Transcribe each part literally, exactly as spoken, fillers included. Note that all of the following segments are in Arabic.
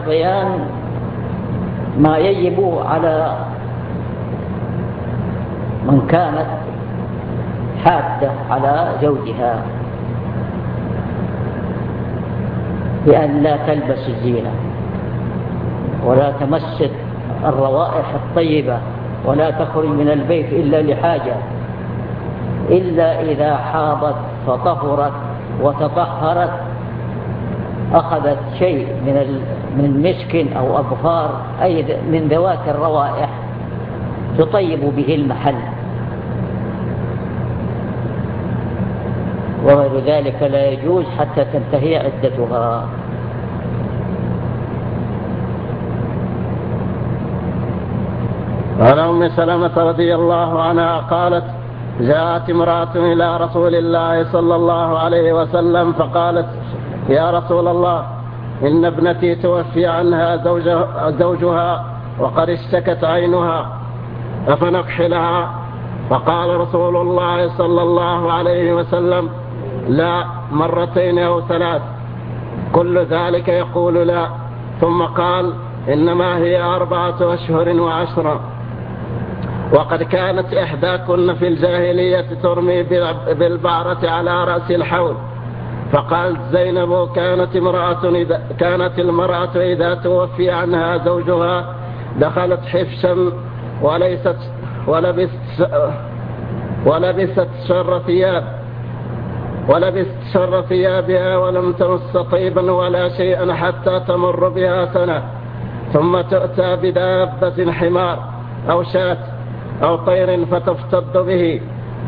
بيان ما يجب على من كانت حادة على زوجها بأن لا تلبس الزينة ولا تمس الروائح الطيبة ولا تخرج من البيت إلا لحاجة، إلا إذا حاضت فطهرت وتطهرت أخذت شيء من من مسك أو أبخار أي من ذوات الروائح تطيب به المحل، وغير ذلك لا يجوز حتى تنتهي عدتها. وعن أم سلمة رضي الله عنها قالت: جاءت امرأة إلى رسول الله صلى الله عليه وسلم فقالت: يا رسول الله، إن ابنتي توفي عنها زوجها وقد اشتكت عينها أفنكحلها؟ فقال رسول الله صلى الله عليه وسلم: لا، مرتين أو ثلاث. كل ذلك يقول لا. ثم قال: إنما هي أربعة أشهر وعشرة. وقد كانت إحداكن في الجاهلية ترمي بالبعرة على رأس الحول. فقالت زينب: كانت امرأة إذا كانت المرأة إذا توفي عنها زوجها دخلت حفشا وليست ولبست ولبست شر ثياب ولبست شر ثيابها ولم تمس طيبا ولا شيئا حتى تمر بها سنة، ثم تؤتى بدابة حمار أو شاة أو طير فتفتض به،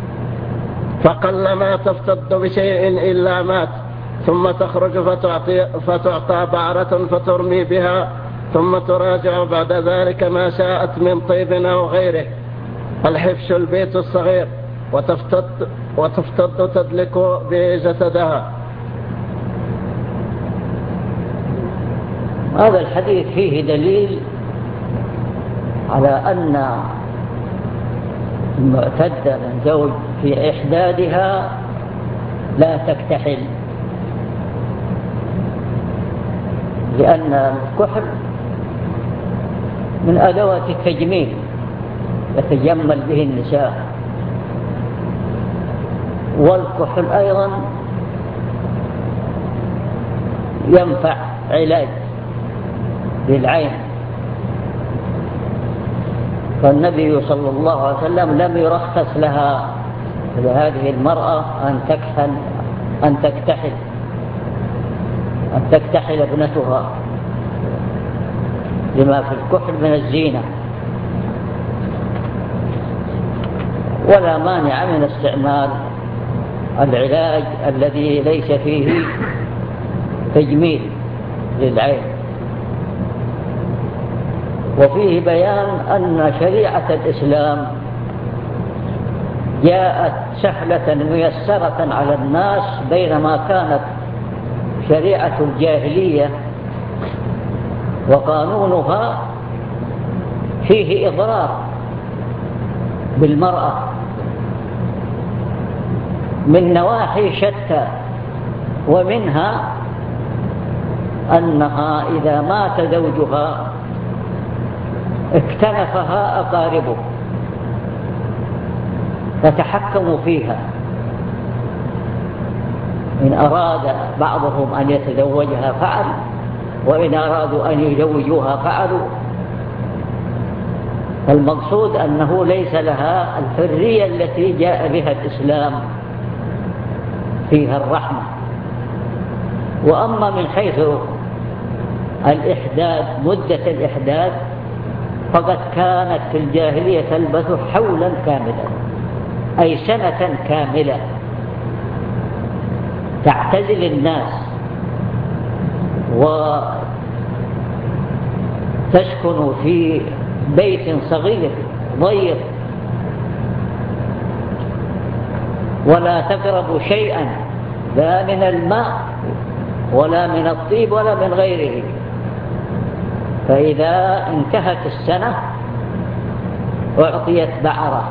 فقلما تفتض بشيء إلا مات، ثم تخرج فتعطي, فتعطى بعرة فترمي بها، ثم تراجع بعد ذلك ما شاءت من طيب أو غيره. الحفش البيت الصغير، وتفتض, وتفتض تدلك به جسدها. هذا الحديث فيه دليل على أن المعتدة من زوج في إحدادها لا تكتحل، لأن الكحل من أدوات التجميل يتجمل به النساء، والكحل أيضا ينفع علاج للعين، فالنبي صلى الله عليه وسلم لم يرخص لها لهذه المرأة أن تكحل أن تكتحل أن تكتحل ابنتها لما في الكحل من الزينة، ولا مانع من استعمال العلاج الذي ليس فيه تجميل للعين. وفيه بيان أن شريعة الإسلام جاءت سهلة ميسرة على الناس، بينما كانت شريعة الجاهلية وقانونها فيه إضرار بالمرأة من نواحي شتى، ومنها أنها إذا مات زوجها اكتنفها أقاربه فتحكموا فيها، إن أراد بعضهم أن يتزوجها فعل، وإن أرادوا أن يزوجوها فعلوا. فالمقصود أنه ليس لها الحرية التي جاء بها الإسلام فيها الرحمة. وأما من حيث الإحداد، مدة الإحداد، فقد كانت في الجاهلية تلبث حولا كاملا، أي سنة كاملة، تعتزل الناس وتسكن في بيت صغير ضيق، ولا تقرب شيئا لا من الماء ولا من الطيب ولا من غيره. فإذا انتهت السنة أعطيت بعرة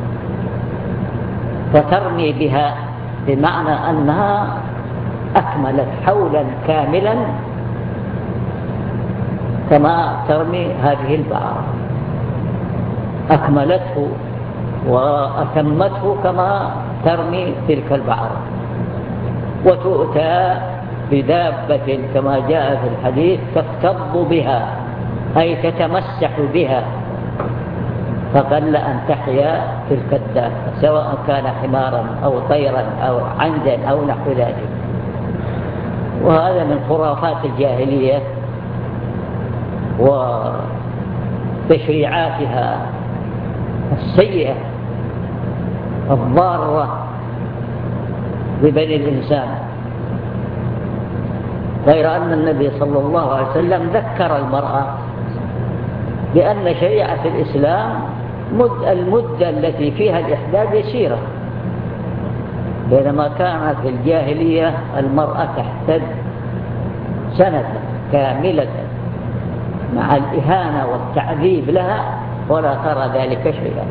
فترمي بها، بمعنى أنها أكملت حولا كاملا كما ترمي هذه البعرة، أكملته وأتمته كما ترمي تلك البعرة. وتؤتى بدابة كما جاء في الحديث تفتض بها، أي تتمسح بها، فقل أن تحيا تلك الدابة سواء كان حمارا أو طيرا أو عنزا أو نحو ذلك. وهذا من خرافات الجاهلية وتشريعاتها السيئة الضارة ببني الإنسان. غير أن النبي صلى الله عليه وسلم ذكر المرأة بأن شريعة الإسلام مد المدة التي فيها الإحداد يسيرة، بينما كانت في الجاهلية المرأة تحتد سنة كاملة مع الإهانة والتعذيب لها ولا ترى ذلك شيئا.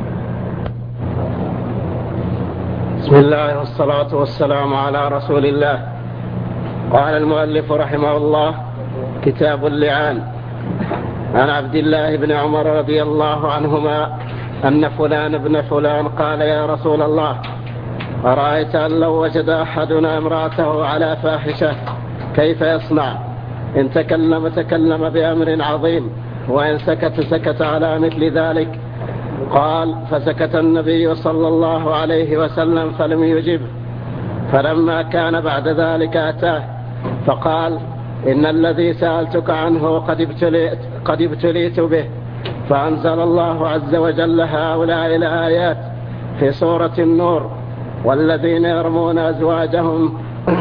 بسم الله والصلاة والسلام على رسول الله. قال المؤلف رحمه الله: كتاب اللعان. عن عبد الله بن عمر رضي الله عنهما أن فلان بن فلان قال: يا رسول الله، أرأيت أن لو وجد أحدنا امرأته على فاحشة كيف يصنع؟ إن تكلم تكلم بأمر عظيم، وإن سكت سكت على مثل ذلك. قال: فسكت النبي صلى الله عليه وسلم فلم يجب. فلما كان بعد ذلك أتاه فقال: إن الذي سألتك عنه قد ابتليت, قد ابتليت به. فأنزل الله عز وجل هؤلاء الآيات في سورة النور: والذين يرمون أزواجهم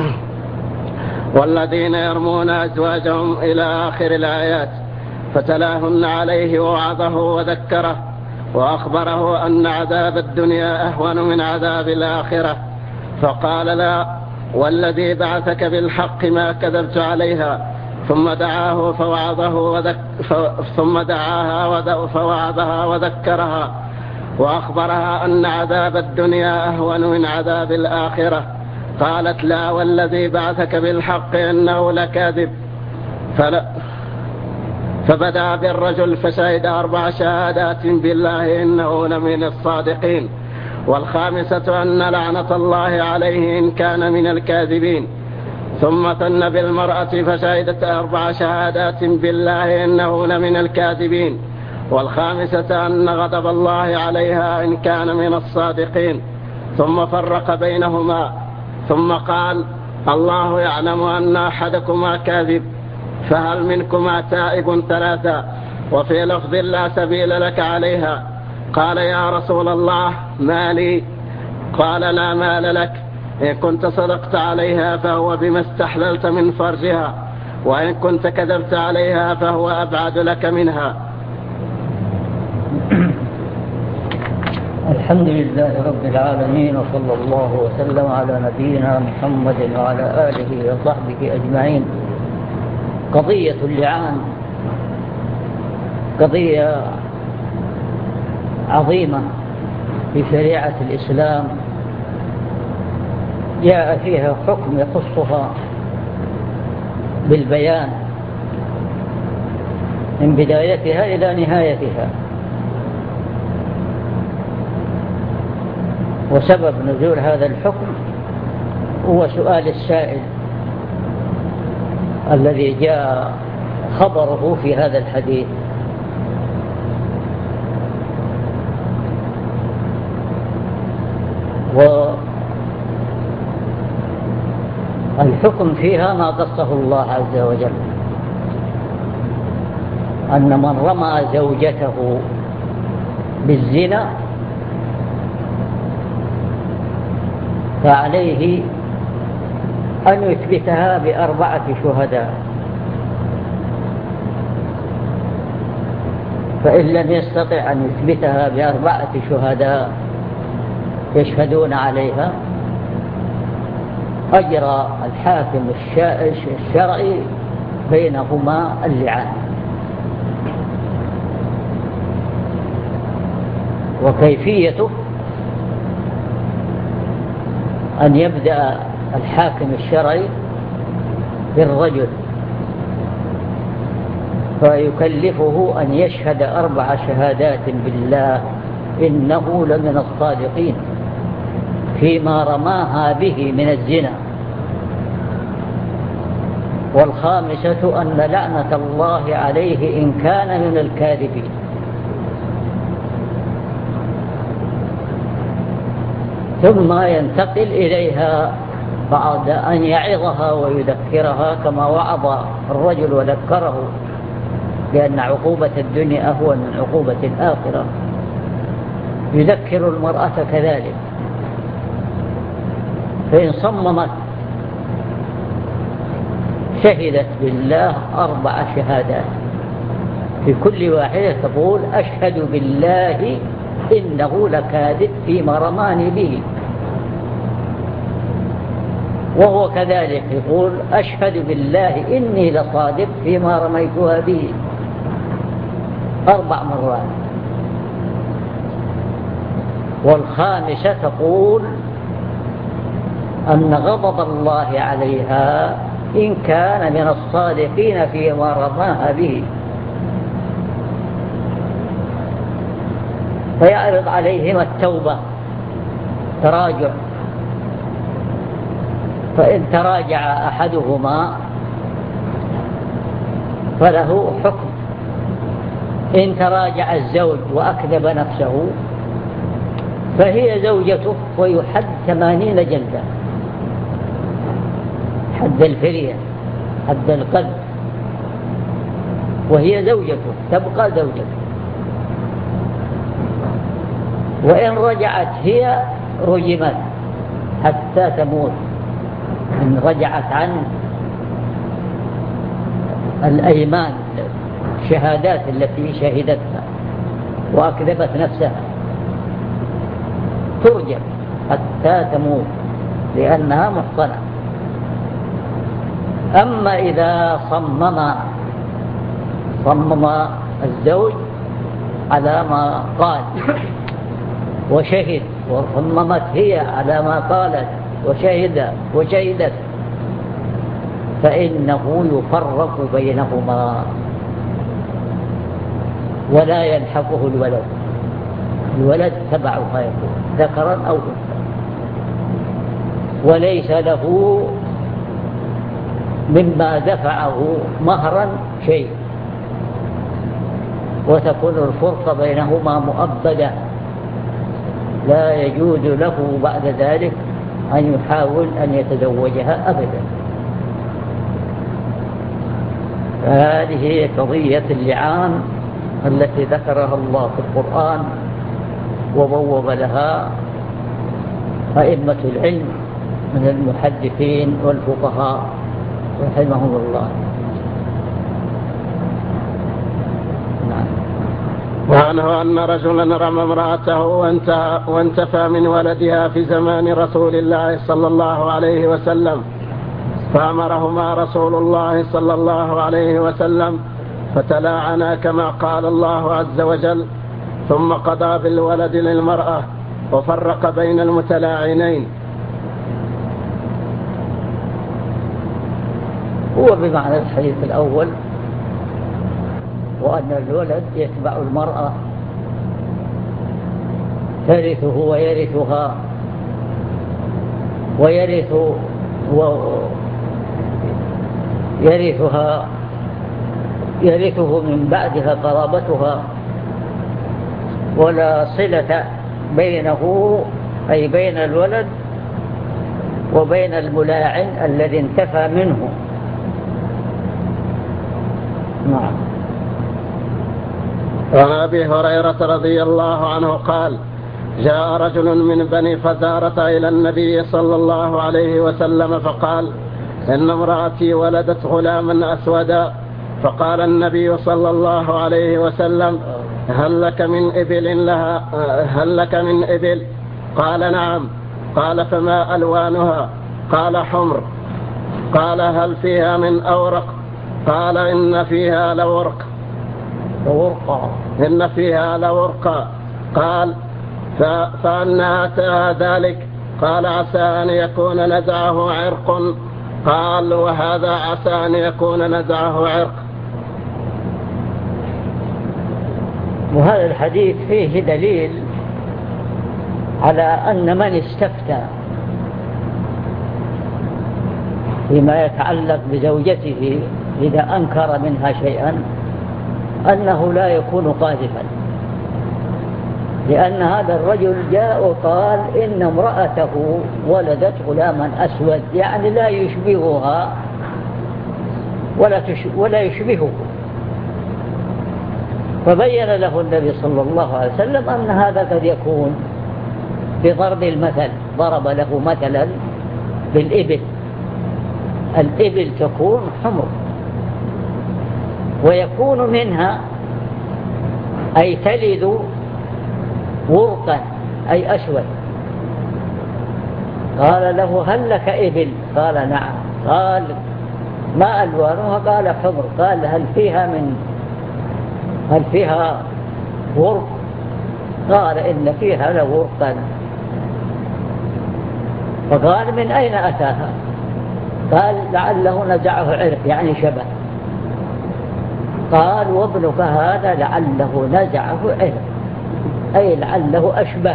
والذين يرمون أزواجهم إلى آخر الآيات. فتلاهن عليه ووعظه وذكره وأخبره أن عذاب الدنيا أهون من عذاب الآخرة. فقال: لا والذي بعثك بالحق ما كذبت عليها. ثم دعاه فوعظه وذك ثم دعاها فوعظها وذكرها وأخبرها أن عذاب الدنيا أهون من عذاب الآخرة. قالت: لا والذي بعثك بالحق إنه لكاذب. فلا فبدأ بالرجل فشهد أربع شهادات بالله إنه لمن الصادقين، والخامسة أن لعنة الله عليه إن كان من الكاذبين. ثم ثن بالمرأة فشهدت أربع شهادات بالله إنه لمن الكاذبين، والخامسة أن غضب الله عليها إن كان من الصادقين. ثم فرق بينهما ثم قال: الله يعلم أن أحدكما كاذب، فهل منكما تائب؟ ثلاثة. وفي لفظ: لا سبيل لك عليها. قال: يا رسول الله ما لي؟ قال: لا مال لك. إن كنت صدقت عليها فهو بما استحللت من فرجها، وإن كنت كذبت عليها فهو أبعد لك منها. الحمد لله رب العالمين، وصلى الله وسلم على نبينا محمد وعلى آله وصحبه أجمعين. قضية اللعان قضية عظيمة في شريعة الإسلام، جاء فيها حكم يخصها بالبيان من بدايتها إلى نهايتها. وسبب نزول هذا الحكم هو سؤال السائل الذي جاء خبره في هذا الحديث. والحكم فيها ما قصه الله عز وجل، أن من رمى زوجته بالزنا فعليه أن يثبتها بأربعة شهداء، فإن لم يستطع أن يثبتها بأربعة شهداء يشهدون عليها أجرى الحاكم الشرعي بينهما اللعان. وكيفيته أن يبدأ الحاكم الشرعي بالرجل فيكلفه أن يشهد أربع شهادات بالله إنه لمن الصادقين فيما رماها به من الزنا، والخامسة أن لعنة الله عليه إن كان من الكاذبين. ثم ينتقل إليها بعد أن يعظها ويذكرها كما وعظ الرجل وذكره لأن عقوبة الدنيا أهون من عقوبة الآخرة، يذكر المرأة كذلك. فإن صممت شهدت بالله أربع شهادات، في كل واحدة تقول أشهد بالله إنه لكاذب فيما رماني به، وهو كذلك يقول أشهد بالله إني لصادق فيما رميتها به أربع مرات. والخامسة تقول أن غضب الله عليها إن كان من الصادقين فيما رماها به، فيعرض عليهما التوبة تراجع، فإن تراجع أحدهما فله حكم، إن تراجع الزوج وأكذب نفسه فهي زوجته ويحد ثمانين جلدة، حد الفرية حد القذف، وهي زوجته تبقى زوجته. وإن رجعت هي رجمت حتى تموت، إن رجعت عن الأيمان الشهادات التي شهدتها وأكذبت نفسها ترجم حتى تموت لأنها محصنة. أما إذا صمم صمم الزوج على ما قال وشهد، وصممت هي على ما قالت وشهد وشهدت، فإنه يفرق بينهما ولا يلحقه الولد. الولد تبعها يكون ذكرا أو أنثى، وليس له مما دفعه مهرا شيء، وتكون الفرقة بينهما مؤبدة، لا يجوز له بعد ذلك أن يحاول أن يتزوجها أبدا. هذه قضية اللعان التي ذكرها الله في القرآن وبوب لها أئمة العلم من المحدثين والفقهاء رحمهم الله. نعم. وعنه أن رجلا رمى امرأته وانتفى من ولدها في زمان رسول الله صلى الله عليه وسلم، فأمرهما رسول الله صلى الله عليه وسلم فتلاعنا كما قال الله عز وجل، ثم قضى بالولد للمرأة وفرق بين المتلاعنين. هو بمعنى الحديث الأول، وأن الولد يتبع المرأة ترثه ويرثها ويرث ويرثها يرثه من بعدها قرابتها، ولا صلة بينه أي بين الولد وبين الملاعن الذي انتفى منه. نعم. وعن أبي هريرة رضي الله عنه قال: جاء رجل من بني فزارة إلى النبي صلى الله عليه وسلم فقال: إن امرأتي ولدت غلاما أسودا. فقال النبي صلى الله عليه وسلم: هل لك من إبل لها هل لك من إبل؟ قال: نعم. قال: فما ألوانها؟ قال: حمر. قال: هل فيها من أورق؟ قال: إن فيها لورق. لورقا إن فيها لورقا. قال: فأنا أتاها ذلك؟ قال: عسى أن يكون نزعه عرق. قال: وهذا عسى أن يكون نزعه عرق. وهذا الحديث فيه دليل على أن من استفتى فيما يتعلق بزوجته إذا أنكر منها شيئا أنه لا يكون قاذفا، لأن هذا الرجل جاء وقال إن امرأته ولدت غلاما أسود، يعني لا يشبهها ولا, ولا يشبهه. فبين له النبي صلى الله عليه وسلم أن هذا قد يكون بضرب المثل، ضرب له مثلا بالإبل، الإبل تكون حمر ويكون منها أي تلد ورقا أي أسود. قال له هل لك إبل؟ قال نعم. قال ما ألوانها؟ قال حمر. قال هل فيها من هل فيها ورق؟ قال إن فيها لورقا. فقال من أين أتاها؟ قال لعله نزعه عرق يعني شبه. قال وابنك هذا لعله نزعه عرق أي لعله أشبه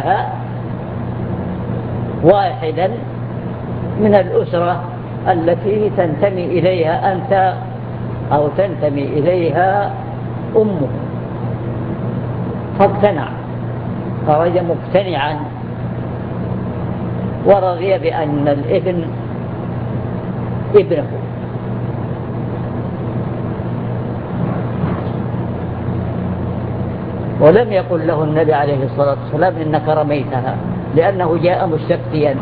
واحدا من الأسرة التي تنتمي إليها أنت أو تنتمي إليها أمه. فاقتنع، خرج مقتنعا ورضي بأن الابن ابنه. ولم يقل له النبي عليه الصلاة والسلام إنك رميتها، لأنه جاء مستفتيا.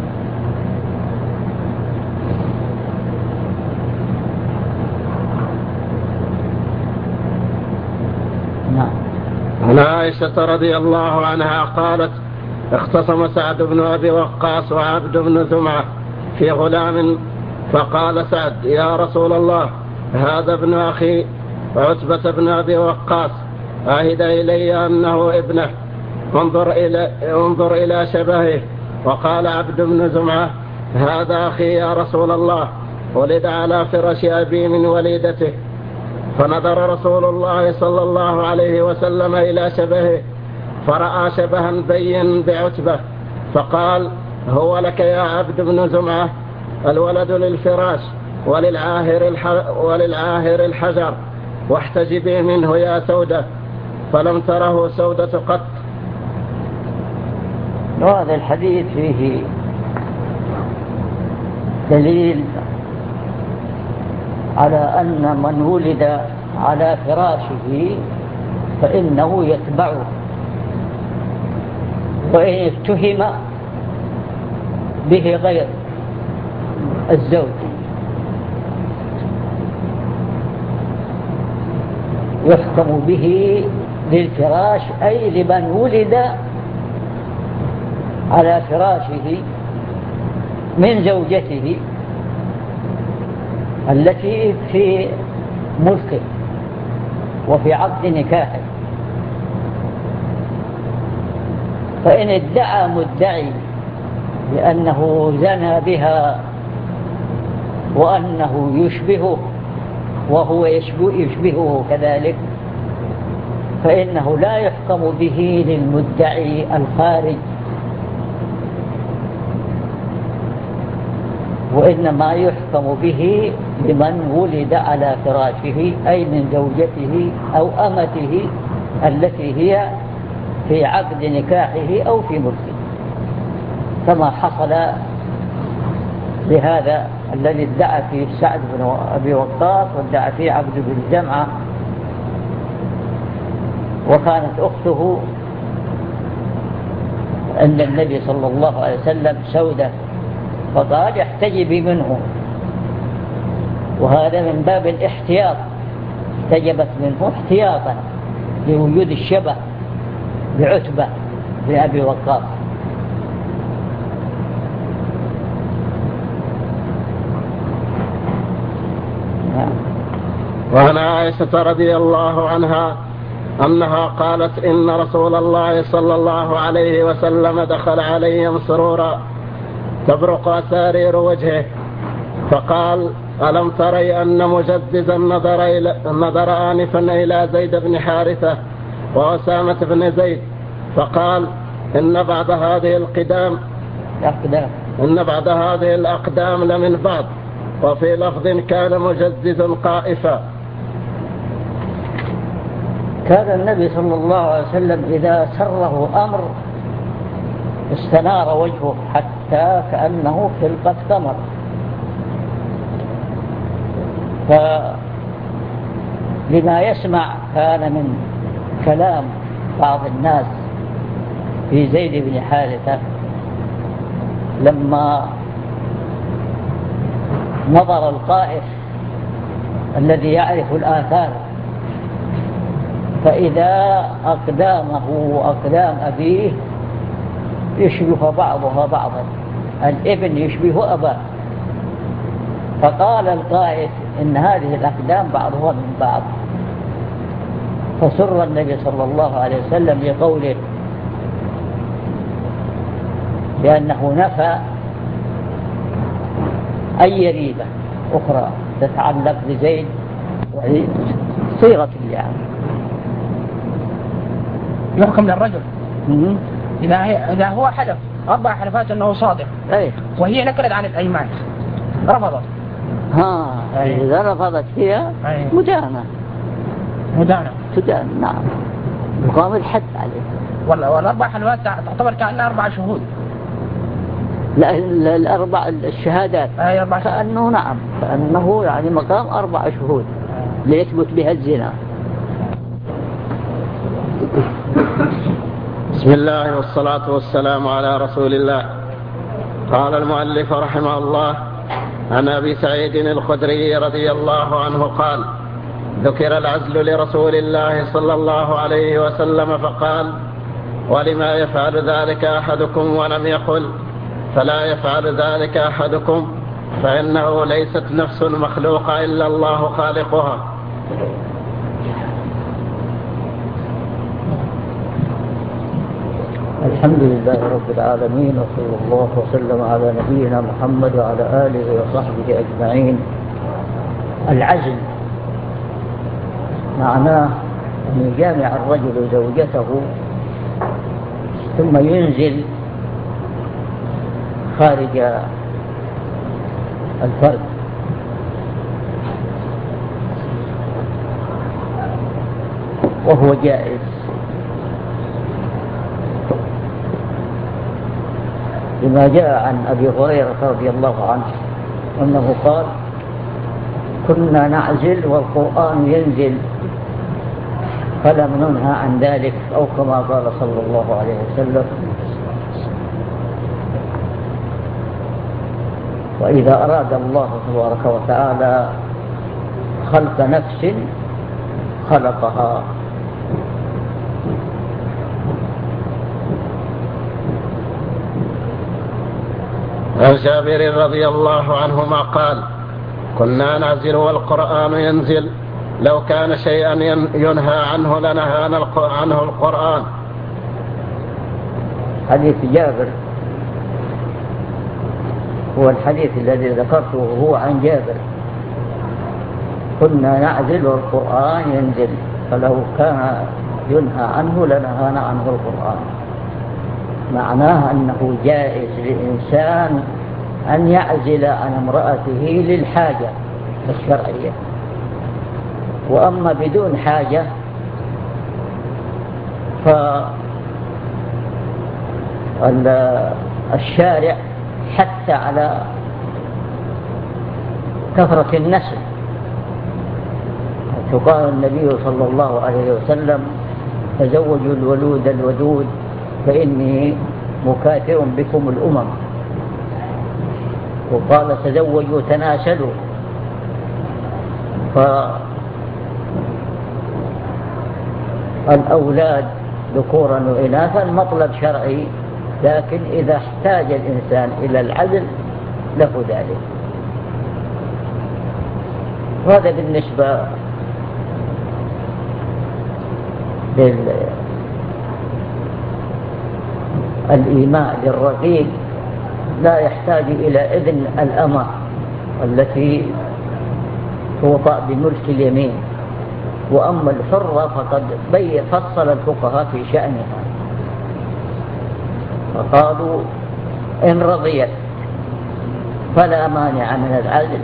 نعم. عن عائشة رضي الله عنها قالت اختصم سعد بن أبي وقاص وعبد بن زمعة في غلام، فقال سعد يا رسول الله هذا ابن أخي عتبة بن أبي وقاص، عهد إلي أنه ابنه، انظر إلى, انظر إلى شبهه. وقال عبد بن زمعة هذا أخي يا رسول الله، ولد على فرش أبي من وليدته. فنظر رسول الله صلى الله عليه وسلم إلى شبهه فرأى شبها بين بعتبة، فقال هو لك يا عبد بن زمعة، الولد للفراش وللعاهر, الح... وللعاهر الحجر، واحتجبي منه يا سودة. فلم تره سودة قط. وهذا الحديث فيه دليل على أن من ولد على فراشه فإنه يتبعه، وإن اتهم به غير الزوج يحكم به للفراش، أي لمن ولد على فراشه من زوجته التي في ملكه وفي عقد نكاحه. فإن ادعى مدعي بأنه زنى بها وأنه يشبهه وهو يشبهه كذلك، فإنه لا يحكم به للمدعي الخارج، وإنما يحكم به لمن ولد على فراشه، أي من زوجته أو أمته التي هي في عقد نكاحه أو في ملكه، كما حصل لهذا الذي ادعى فيه سعد بن أبي وقاص وادعى فيه عبد بن زمعة، وكانت أخته عند النبي صلى الله عليه وسلم سودة، فقال احتجبي منه، وهذا من باب الاحتياط، احتجبت منه احتياطا لوجود الشبه بعتبة بن أبي وقاص. وعن عائشة رضي الله عنها أنها قالت إن رسول الله صلى الله عليه وسلم دخل علي مسرورا تبرق أسارير وجهه، فقال ألم تري أن مجدزا نظر, إلى نظر آنفا إلى زيد بن حارثة وأسامة بن زيد، فقال إن بعض هذه القدام الأقدام إن بعض هذه الأقدام لمن بعض، وفي لفظ كان مجزز قائفا. كان النبي صلى الله عليه وسلم إذا سره أمر استنار وجهه حتى كأنه خلقة قمر. فلما يسمع كان من كلام بعض الناس في زيد بن حارثة لما نظر القائف الذي يعرف الآثار فإذا أقدامه وأقدام أبيه يشبه بعضها بعضا، الابن يشبه أباه، فقال القائف إن هذه الأقدام بعضها من بعض، فسر النبي صلى الله عليه وسلم لقوله بأنه نفى أي ريبة أخرى تتعلق بزيد، وهي صيغة اللعان. يحكم للرجل إذا, إذا هو حلف أربع حلفات أنه صادق أيه؟ وهي نكلت عن الأيمان رفضت، ها أيه؟ إذا رفضت هي أيه؟ مدانة مدانة تدان، نعم، يقام الحد عليه. والله والأربع حلفات تعتبر كأنها أربع شهود. لا الأربع الشهادات كأنه نعم كأنه يعني مقام أربع شهود ليثبت بها الزنا. بسم الله والصلاة والسلام على رسول الله. قال المؤلف رحمه الله: عن أبي سعيد الخدري رضي الله عنه قال: ذكر العزل لرسول الله صلى الله عليه وسلم فقال: ولما يفعل ذلك أحدكم ولم يقل فلا يفعل ذلك أحدكم، فإنه ليست نفس مخلوقة إلا الله خالقها. الحمد لله رب العالمين، وصلى الله وسلم على نبينا محمد وعلى آله وصحبه أجمعين. العزل معناه أن يجامع الرجل زوجته ثم ينزل خارج الفرد، وهو جائز، لما جاء عن أبي هريرة رضي الله عنه أنه قال: كنا نعزل والقرآن ينزل فلم ننهى عن ذلك، أو كما قال صلى الله عليه وسلم. وإذا أراد الله تبارك وتعالى خلق نفس خلقها. عن جابر رضي الله عنهما قال: كنا نعزل والقرآن ينزل، لو كان شيئا ينهى عنه لنهانا عنه القرآن. حديث جابر هو الحديث الذي ذكرته، هو عن جابر: كنا نعزل والقرآن ينزل، فلو كان ينهى عنه لنهانا عنه القرآن. معناه أنه جائز لإنسان أن يعزل عن امرأته للحاجة الشرعية، وأما بدون حاجة فالشارع حتى على كثرة النسل. فقال النبي صلى الله عليه وسلم: تزوجوا الولود الودود فإني مكاثر بكم الأمم. وقال: تزوجوا تناسلوا. فالأولاد ذكورا وإناثا مطلب شرعي، لكن إذا احتاج الإنسان إلى العزل له ذلك. وهذا بالنسبة للإيماء للرقيق، لا يحتاج إلى إذن الأمة التي توطأ بملك اليمين، وأما الحرة فقد بي فصل الفقهاء في شأنها، فقالوا إن رضيت فلا مانع من العدل،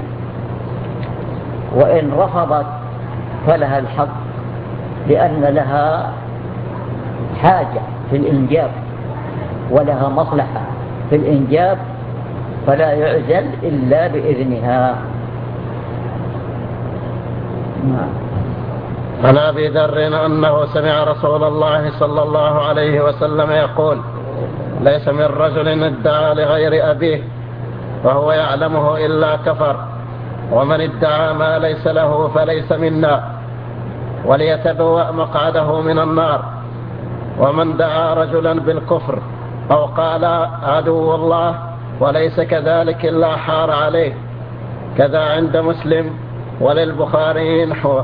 وإن رفضت فلها الحق، لأن لها حاجة في الإنجاب ولها مصلحة في الإنجاب، فلا يعزل إلا بإذنها. عن أبي ذر أنه سمع رسول الله صلى الله عليه وسلم يقول: ليس من رجل ادعى لغير أبيه وهو يعلمه إلا كفر، ومن ادعى ما ليس له فليس منا، وليتبوأ مقعده من النار. ومن دعا رجلا بالكفر أو قال عدو الله وليس كذلك إلا حار عليه. كذا عند مسلم وللبخاري نحوه.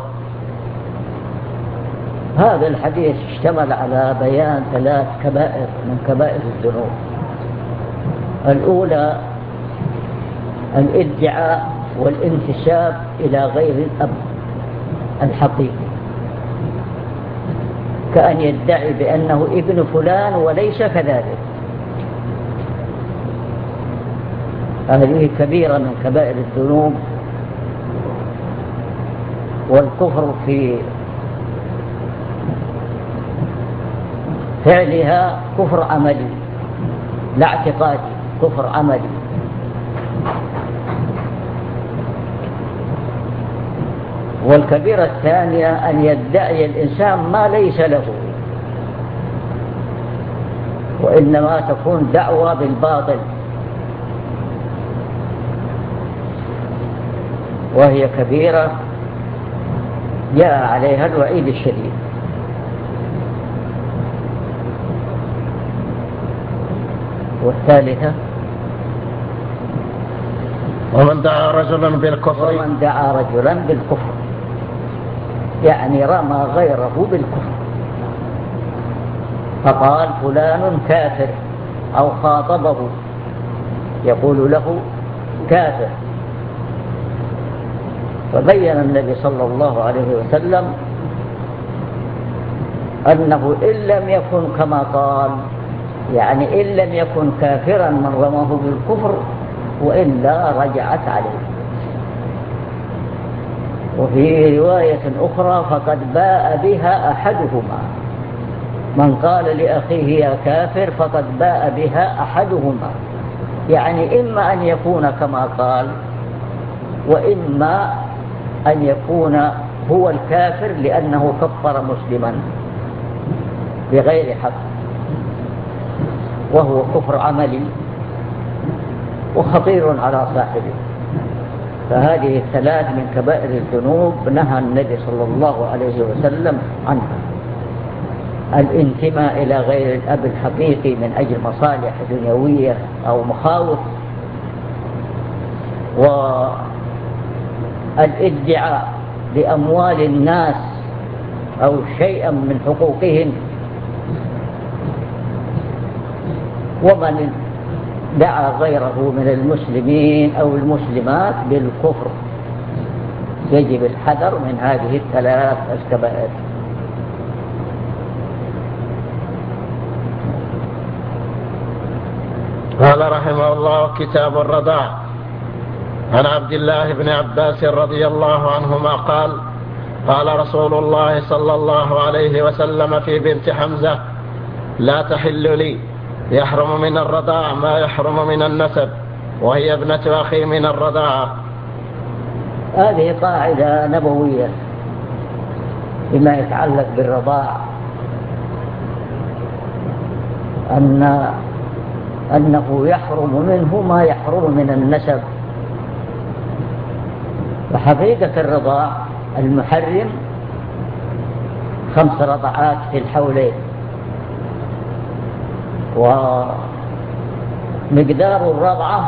هذا الحديث اشتمل على بيان ثلاث كبائر من كبائر الذنوب. الأولى الادعاء والانتساب إلى غير الأب الحقيقي، كأن يدعي بأنه ابن فلان وليس كذلك. هذه كبيرة من كبائر الذنوب. والكفر في فعلها كفر عملي لا اعتقادي، كفر عملي. والكبيرة الثانية أن يدعي الإنسان ما ليس له، وإنما تكون دعوة بالباطل، وهي كبيرة جاء عليها الوعيد الشديد. والثالثة ومن دعا رجلا بالكفر ومن دعا رجلا بالكفر، يعني رمى غيره بالكفر، فقال فلان كافر أو خاطبه يقول له كافر. فبين النبي صلى الله عليه وسلم أنه إن لم يكن كما قال، يعني إن لم يكن كافرا من رماه بالكفر، وإلا رجعت عليه. وفي رواية أخرى فقد باء بها أحدهما، من قال لأخيه يا كافر فقد باء بها أحدهما، يعني إما أن يكون كما قال، وإما أن يكون هو الكافر لأنه كفر مسلما بغير حق، وهو كفر عملي وخطير على صاحبه. فهذه الثلاث من كبائر الذنوب نهى النبي صلى الله عليه وسلم عنها: الانتماء إلى غير الأب الحقيقي من أجل مصالح دنيوية أو مخاوف، والادعاء بأموال الناس أو شيئا من حقوقهم. ومن دعا غيره من المسلمين أو المسلمات بالكفر، يجب الحذر من هذه الثلاث الكبائر. قال رحمه الله: كتاب الرضاع. عن عبد الله بن عباس رضي الله عنهما قال: قال رسول الله صلى الله عليه وسلم في بنت حمزة: لا تحل لي، يحرم من الرضاع ما يحرم من النسب، وهي ابنة أخي من الرضاعة. هذه قاعدة نبوية بما يتعلق بالرضاع، أن أنه يحرم منه ما يحرم من النسب. وحقيقة الرضاع المحرم خمس رضعات في الحولين، ومقدار الرضعة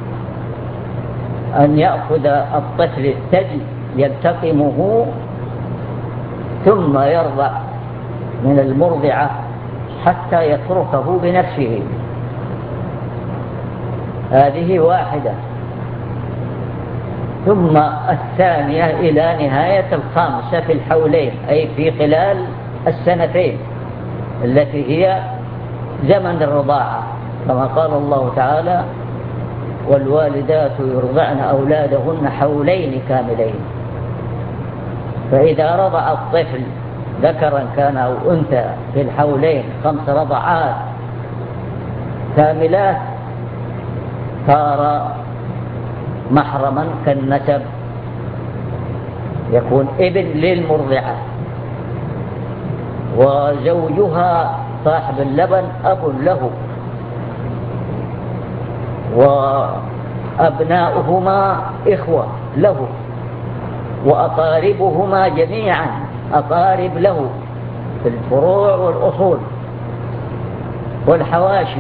أن يأخذ الطفل الثدي يلتقمه ثم يرضع من المرضعة حتى يتركه بنفسه. هذه واحدة. ثم الثانية إلى نهاية الخامسة في الحولين، أي في خلال السنتين التي هي زمن الرضاعة، كما قال الله تعالى: والوالدات يرضعن أولادهن حولين كاملين. فإذا رضع الطفل ذكرا كان أو أنثى في الحولين خمس رضعات كاملات صار محرما كالنسب، يكون ابن للمرضعة، وزوجها صاحب اللبن أب له، وأبناؤهما إخوة له، وأقاربهما جميعا أقارب له في الفروع والأصول والحواشي.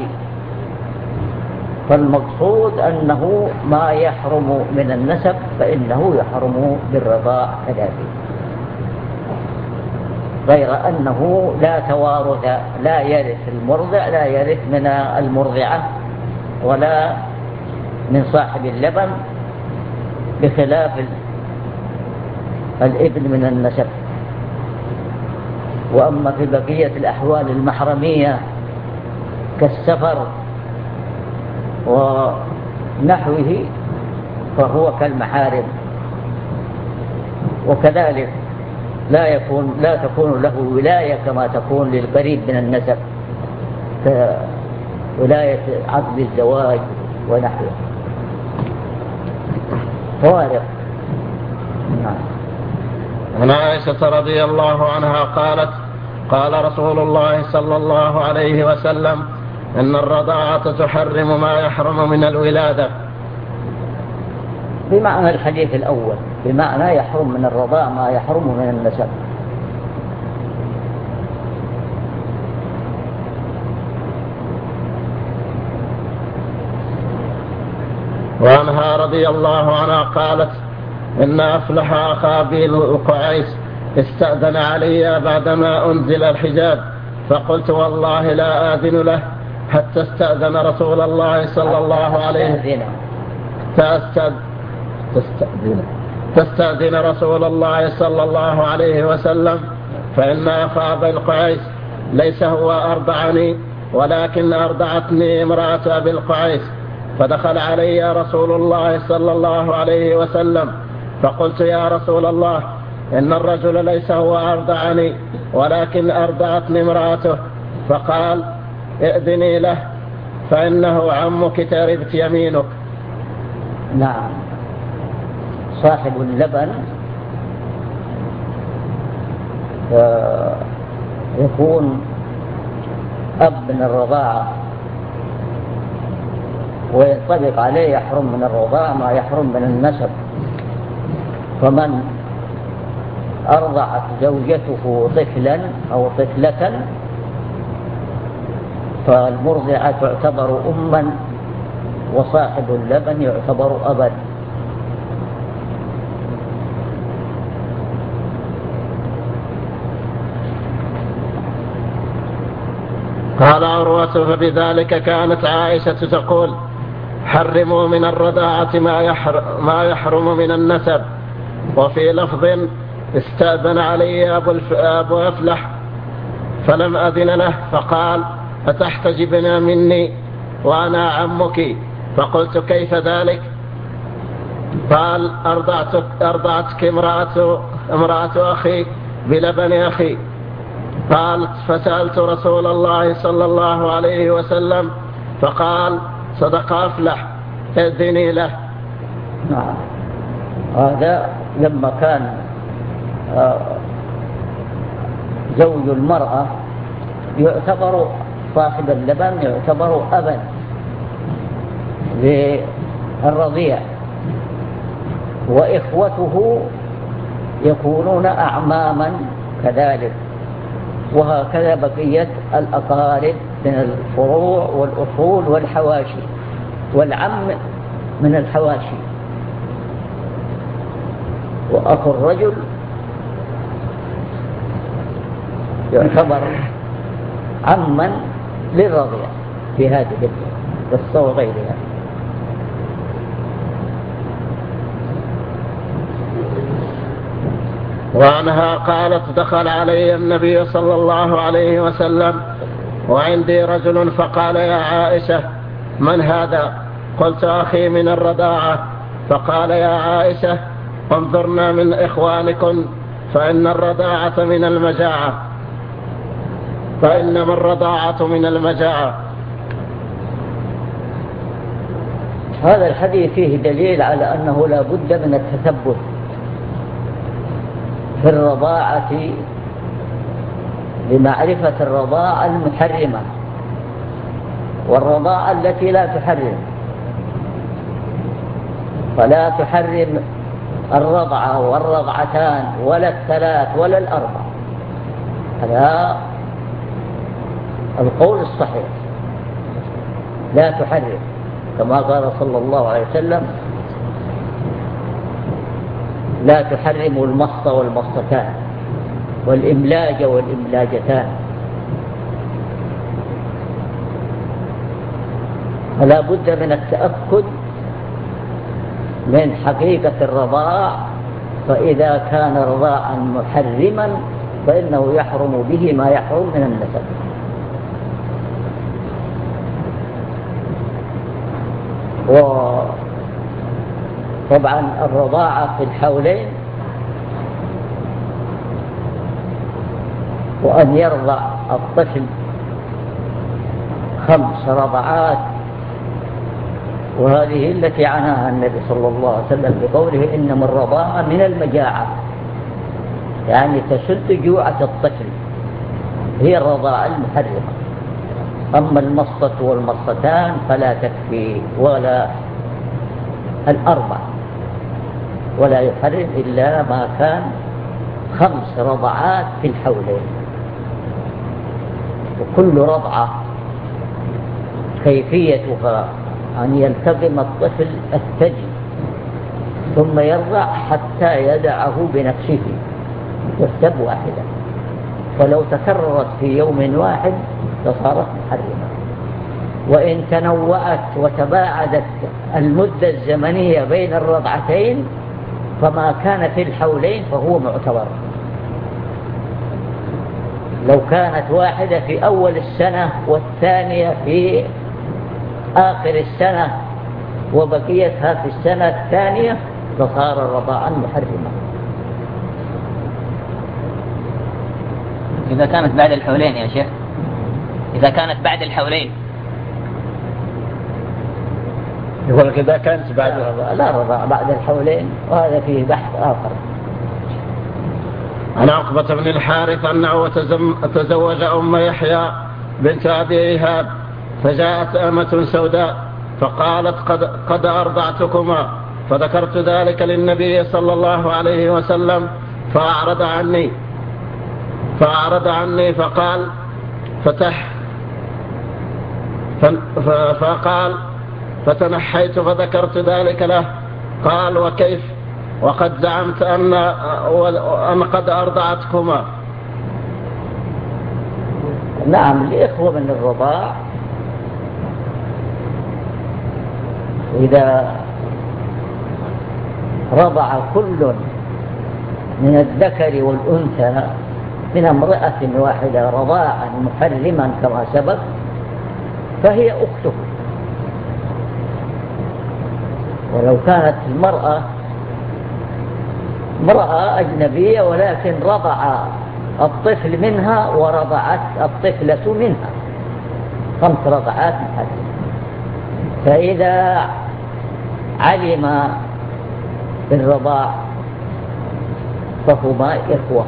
فالمقصود أنه ما يحرم من النسب فإنه يحرم بالرضاع كذلك، غير أنه لا توارث، لا يرث المرضع، لا يرث من المرضعة ولا من صاحب اللبن، بخلاف الابن من النسب. وأما في بقية الأحوال المحرمية كالسفر ونحوه فهو كالمحارم، وكذلك لا يكون لا تكون له ولاية كما تكون للقريب من النسب، كولاية عقد الزواج ونحوه. فوارق. نعم. عن عائشة رضي الله عنها قالت: قال رسول الله صلى الله عليه وسلم: إن الرضاعة تحرم ما يحرم من الولادة. بمعنى الحديث الأول، بمعنى يحرم من الرضاع ما يحرم من النسب. وعنها رضي الله عنها قالت: إن أفلح أخا أبي القعيس استأذن علي بعدما أنزل الحجاب، فقلت: والله لا آذن له حتى استأذن رسول الله صلى الله عليه وسلم تستأذن تستأذن رسول الله صلى الله عليه وسلم، فإن أخا أبي القعيس ليس هو أرضعني ولكن أرضعتني امرأة أبي القعيس. فدخل علي رسول الله صلى الله عليه وسلم، فقلت: يا رسول الله، إن الرجل ليس هو أرضعني ولكن أرضعتني امرأته. فقال: ائذني له فإنه عمك تربت يمينك. نعم. صاحب اللبن يكون أب من الرضاعة، وينطبق عليه يحرم من الرضاعة ما يحرم من النسب. فمن أرضعت زوجته طفلا أو طفلة فالمرضعة تعتبر أما، وصاحب اللبن يعتبر أبا. قال عروة: فبذلك كانت عائشة تقول: حرموا من الرضاعة ما يحرم, ما يحرم من النسب. وفي لفظ: استأذن علي أبو أفلح فلم أذن له، فقال: أتحتجبنا مني وأنا عمك؟ فقلت: كيف ذلك؟ قال: أرضعتك, أرضعتك امرأة, امرأة أخي بلبن أخي. قالت: فسألت رسول الله صلى الله عليه وسلم فقال: صدق أفلح، ائذني له. نعم. هذا لما كان زوج المرأة يعتبر صاحب اللبن يعتبر أبا للرضيع، وإخوته يكونون أعماما كذلك، وهكذا بقية الأقارب من الفروع والأصول والحواشي، والعم من الحواشي. وأخو الرجل يعتبر عما للرضيع في هذه القصة وغيرها. وعنها قالت دخل علي النبي صلى الله عليه وسلم وعندي رجل فقال يا عائشة من هذا؟ قلت أخي من الرضاعة. فقال يا عائشة انظرنا من إخوانكم فإن الرضاعة من المجاعة فإنما الرضاعة من المجاعة. هذا الحديث فيه دليل على أنه لا بد من التثبت في الرضاعة لمعرفة الرضاعة المحرمة والرضاعة التي لا تحرم. فلا تحرم الرضعة والرضعتان ولا الثلاث ولا الأربع، هذا القول الصحيح، لا تحرم، كما قال صلى الله عليه وسلم لا تحرموا المص والمصتان والإملاج والإملاجتان. فلا بد من التأكد من حقيقة الرضاع، فإذا كان رضاعا محرما فإنه يحرم به ما يحرم من النسب. وطبعا الرضاعة في الحولين، وأن يرضع الطفل خمس رضعات، وهذه التي عناها النبي صلى الله عليه وسلم بقوله إنما الرضاعة من المجاعة، يعني تسد جوعة الطفل، هي الرضاعة المحرمة. أما المصة والمصتان فلا تكفي، ولا الأربع، ولا يحرم إلا ما كان خمس رضعات في الحولين. وكل رضعة كيفيتها أن يلتزم الطفل الثدي ثم يرضع حتى يدعه بنفسه، تحسب واحدة، ولو تكررت في يوم واحد فصارت محرمة. وإن تنوعت وتباعدت المدة الزمنية بين الرضعتين فما كان في الحولين فهو معتبر. لو كانت واحدة في أول السنة والثانية في آخر السنة وبقيتها في السنة الثانية فصار رضاعا محرما. إذا كانت بعد الحولين يا شيخ، إذا كانت بعد الحولين يقول إذا كانت بعد لا, لا رضاع بعد الحولين، وهذا فيه بحث آخر. عن عقبة بن الحارث أنه تزوج أم يحيى بنت أبي إيهاب، فجاءت أمة سوداء فقالت قد, قد أرضعتكما، فذكرت ذلك للنبي صلى الله عليه وسلم فأعرض عني فأعرض عني فقال فتح فقال فتنحيت فذكرت ذلك له. قال وكيف وقد زعمت أن, أن قد أرضعتكما؟ نعم، الإخوة من الرضاع إذا رضع كل من الذكر والأنثى من امرأة واحدة رضاعا محرما كما سبق فهي أخته. ولو كانت المرأة امرأة أجنبية ولكن رضع الطفل منها ورضعت الطفلة منها خمس رضعات محرمة، فإذا علم بالرضاع فهما إخوة،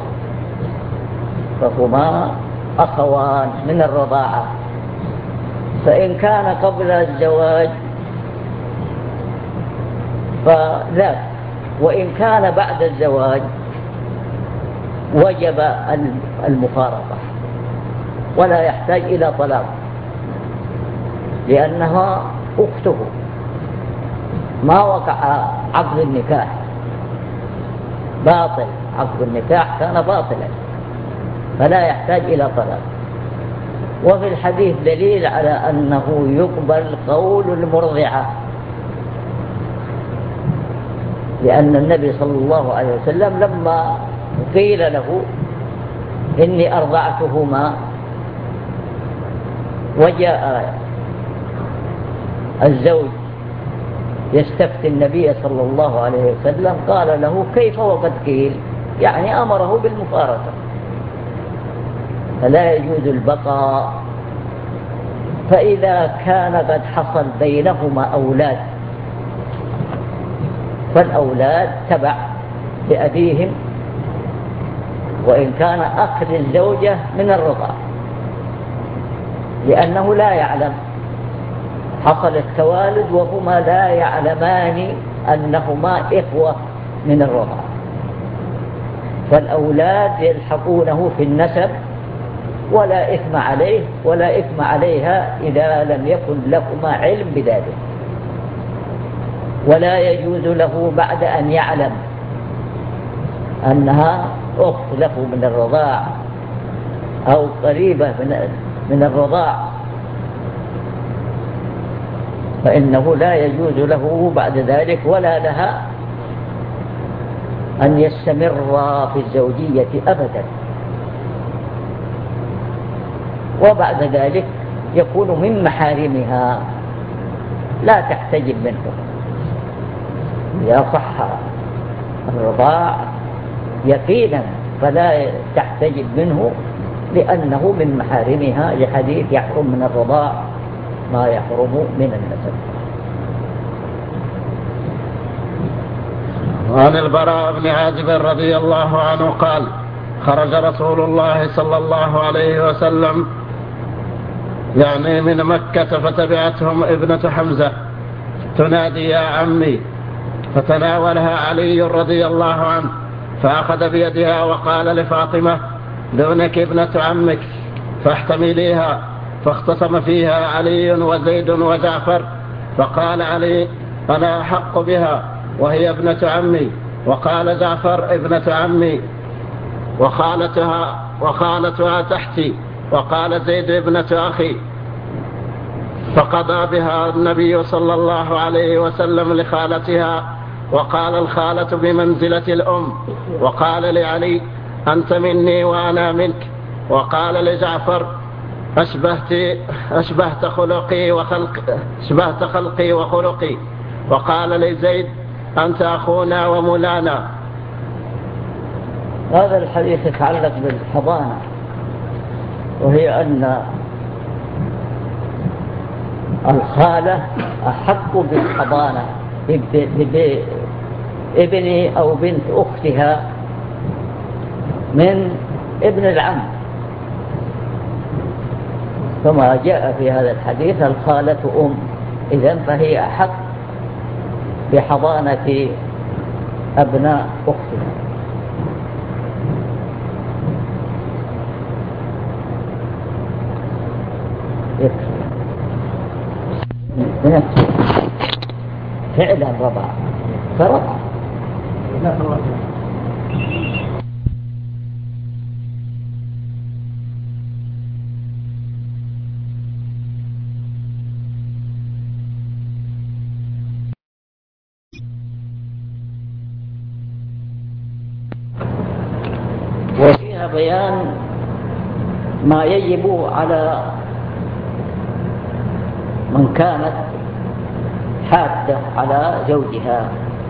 فهما أخوان من الرضاعة. فإن كان قبل الزواج فلا، وإن كان بعد الزواج وجب المفارقة ولا يحتاج إلى طلاق، لأنها أخته، ما وقع عقد النكاح باطل، عقد النكاح كان باطلا فلا يحتاج إلى طلاق. وفي الحديث دليل على أنه يقبل قول المرضعة، لأن النبي صلى الله عليه وسلم لما قيل له إني أرضعتهما، وجاء الزوج يستفتي النبي صلى الله عليه وسلم، قال له كيف وقد قيل، يعني أمره بالمفارقة، فلا يجوز البقاء. فإذا كان قد حصل بينهما أولاد فالأولاد تبع لأبيهم، وإن كان أخ للزوجة من الرضاع، لأنه لا يعلم، حصل التوالد وهما لا يعلمان أنهما إخوة من الرضاع، فالأولاد يلحقونه في النسب ولا إثم عليه ولا إثم عليها إذا لم يكن لهما علم بذلك. ولا يجوز له بعد أن يعلم أنها أخت له من الرضاع أو قريبة من الرضاع، فإنه لا يجوز له بعد ذلك ولا لها أن يستمر في الزوجية أبدا، وبعد ذلك يكون من محارمها لا تحتجب منه إذا صح الرضاع يقينا، فلا تحتجب منه لأنه من محارمها، لحديث يحرم من الرضاع ما يحرم من النسب. وعن البراء بن عازب رضي الله عنه قال خرج رسول الله صلى الله عليه وسلم يعني من مكة، فتبعتهم ابنة حمزة تنادي يا عمي، فتناولها علي رضي الله عنه فأخذ بيدها وقال لفاطمة دونك ابنة عمك فاحتمليها، فاختصم فيها علي وزيد وجعفر، فقال علي أنا أحق بها وهي ابنة عمي، وقال جعفر ابنة عمي وخالتها, وخالتها تحتي، وقال زيد ابنة أخي. فقضى بها النبي صلى الله عليه وسلم لخالتها، وقال الخالة بمنزلة الأم، وقال لعلي أنت مني وأنا منك، وقال لجعفر أشبهت, أشبهت خلقي وخلق أشبهت خلقي وخلقي، وقال لزيد أنت أخونا ومولانا. هذا الحديث يتعلق بالحضانة، وهي أن الخالة أحق بالحضانة بابن أو بنت أختها من ابن العم، كما جاء في هذا الحديث الخالة أم، إذن فهي أحق بحضانة أبناء أختها. فعلا رضع فرضع لا فرضع. وفيها بيان ما يجب على من كانت حادة على زوجها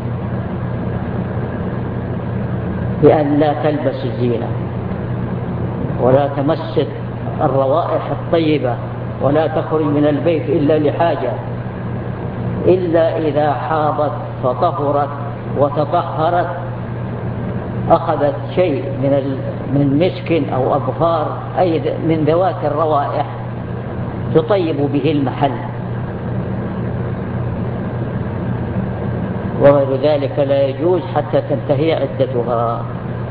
بأن لا تلبس الزينة ولا تمس الروائح الطيبة ولا تخرج من البيت إلا لحاجة، إلا إذا حاضت فطهرت وتطهرت أخذت شيء من من مسك أو أظفار أي من ذوات الروائح تطيب به المحل، وغير ذلك لا يجوز حتى تنتهي عدتها.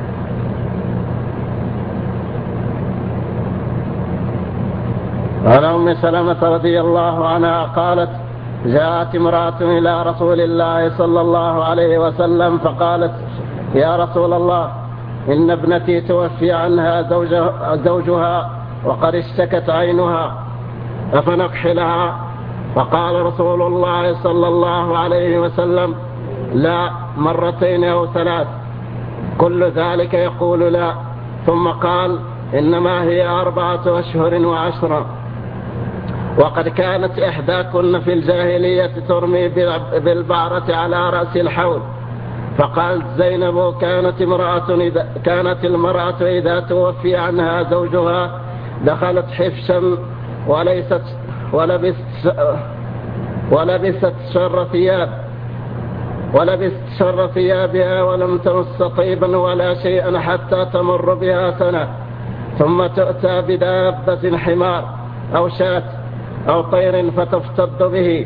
عن أم سلمة رضي الله عنها قالت جاءت امرأة إلى رسول الله صلى الله عليه وسلم فقالت يا رسول الله إن ابنتي توفي عنها زوجها وقد اشتكت عينها أفنكحلها؟ فقال رسول الله صلى الله عليه وسلم لا، مرتين أو ثلاث. كل ذلك يقول لا. ثم قال إنما هي أربعة أشهر وعشرة. وقد كانت إحداكن في الجاهلية ترمي بالبعرة على رأس الحوض. فقالت زينب كانت, امرأة إذا كانت المرأة إذا توفي عنها زوجها دخلت حفشا وليست ولبست, ولبست شر ثياب ولبست شر ثيابها ولم تمس طيبا ولا شيئا حتى تمر بها سنة، ثم تؤتى بدابة حمار أو شاة أو طير فتفتد به،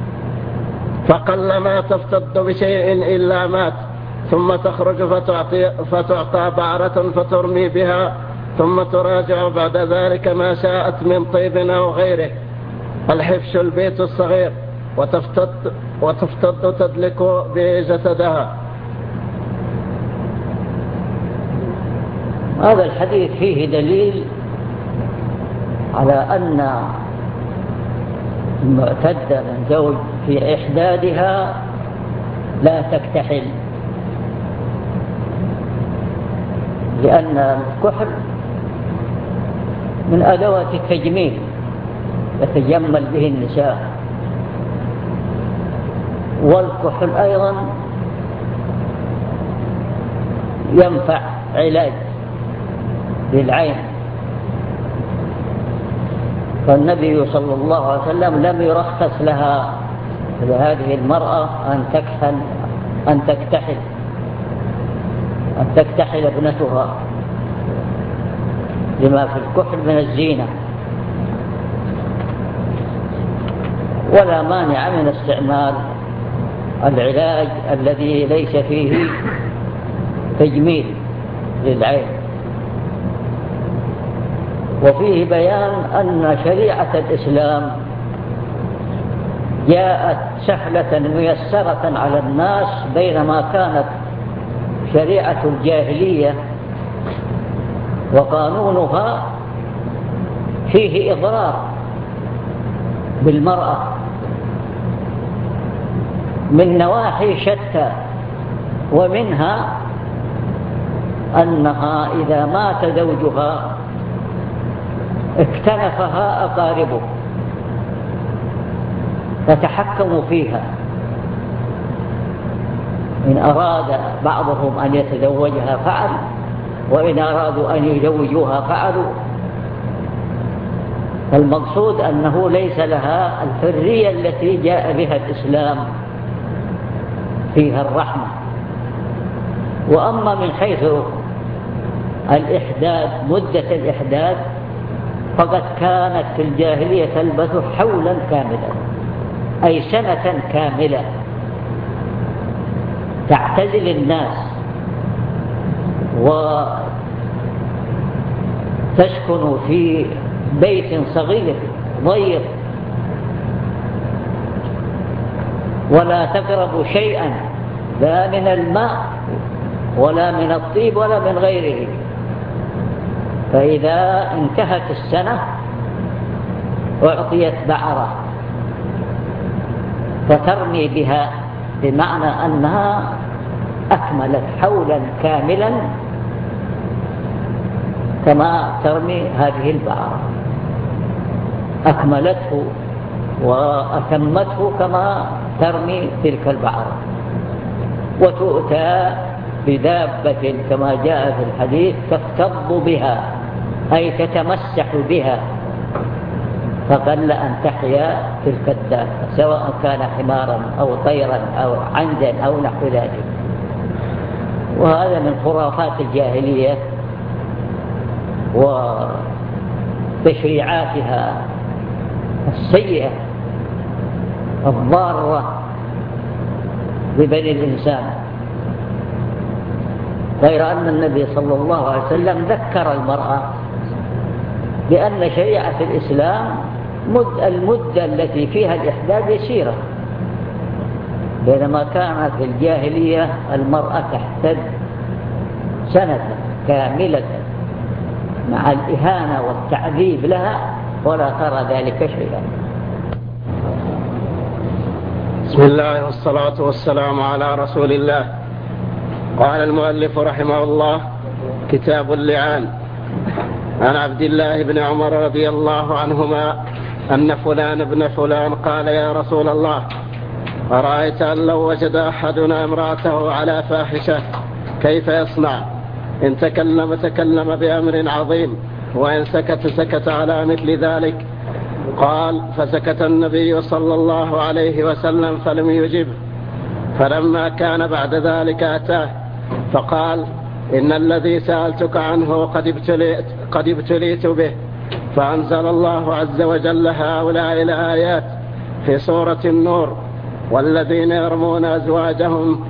فقلما تفتد بشيء إلا مات، ثم تخرج فتعطي, فتعطى بعرة فترمي بها، ثم تراجع بعد ذلك ما شاءت من طيب أو غيره. الحفش البيت الصغير، وتفتد, وتفتد تدلك به جسدها. هذا الحديث فيه دليل على أن المعتدة من زوج في إحدادها لا تكتحل، لأن الكحل من أدوات التجميل يتجمل به النساء، والكحل أيضا ينفع علاج للعين. فالنبي صلى الله عليه وسلم لم يرخص لها لهذه المرأة أن تكحل أن تكتحل أن تكتحل ابنتها لما في الكحل من الزينة، ولا مانع من استعمال العلاج الذي ليس فيه تجميل للعين. وفيه بيان أن شريعة الإسلام جاءت سهلة ميسرة على الناس، بينما كانت شريعة الجاهلية وقانونها فيه إضرار بالمرأة من نواحي شتى، ومنها أنها إذا مات زوجها اكتنفها أقاربه فتحكموا فيها، إن أراد بعضهم أن يتزوجها فعل، وإن أرادوا أن يزوجوها فعلوا. فالمقصود أنه ليس لها الحرية التي جاء بها الإسلام فيها الرحمة. وأما من حيث الإحداد، مدة الإحداد، فقد كانت في الجاهلية تلبث حولا كاملا، أي سنة كاملة، تعتزل الناس وتسكن في بيت صغير ضيق، ولا تقرب شيئا لا من الماء ولا من الطيب ولا من غيره. فإذا انتهت السنة أعطيت بعرة فترمي بها، بمعنى أنها أكملت حولا كاملا كما ترمي هذه البعرة، أكملته وأتمته كما ترمي تلك البعرة. وتؤتى بدابة كما جاء في الحديث تفتض بها، أي تتمسح بها، فقل أن تحيا تلك الدابة، سواء كان حمارا أو طيرا أو عنزا أو نحو ذلك. وهذا من خرافات الجاهلية وتشريعاتها السيئة الضارة ببني الإنسان. غير أن النبي صلى الله عليه وسلم ذكر المرأة بأن شريعة الإسلام مد المدة التي فيها الإحداد يسيرة، بينما كانت في الجاهلية المرأة تحتد سنة كاملة مع الإهانة والتعذيب لها، ولا ترى ذلك شيئا. بسم الله والصلاة والسلام على رسول الله. قال المؤلف رحمه الله: كتاب اللعان. عن عبد الله بن عمر رضي الله عنهما أن فلان بن فلان قال: يا رسول الله، أرأيت أن لو وجد أحدنا امرأته على فاحشة كيف يصنع؟ إن تكلم تكلم بأمر عظيم، وإن سكت سكت على مثل ذلك. قال: فسكت النبي صلى الله عليه وسلم فلم يجبه. فلما كان بعد ذلك أتاه فقال: إن الذي سألتك عنه قد ابتليت, قد ابتليت به. فأنزل الله عز وجل هؤلاء الآيات في سورة النور: والذين يرمون أزواجهم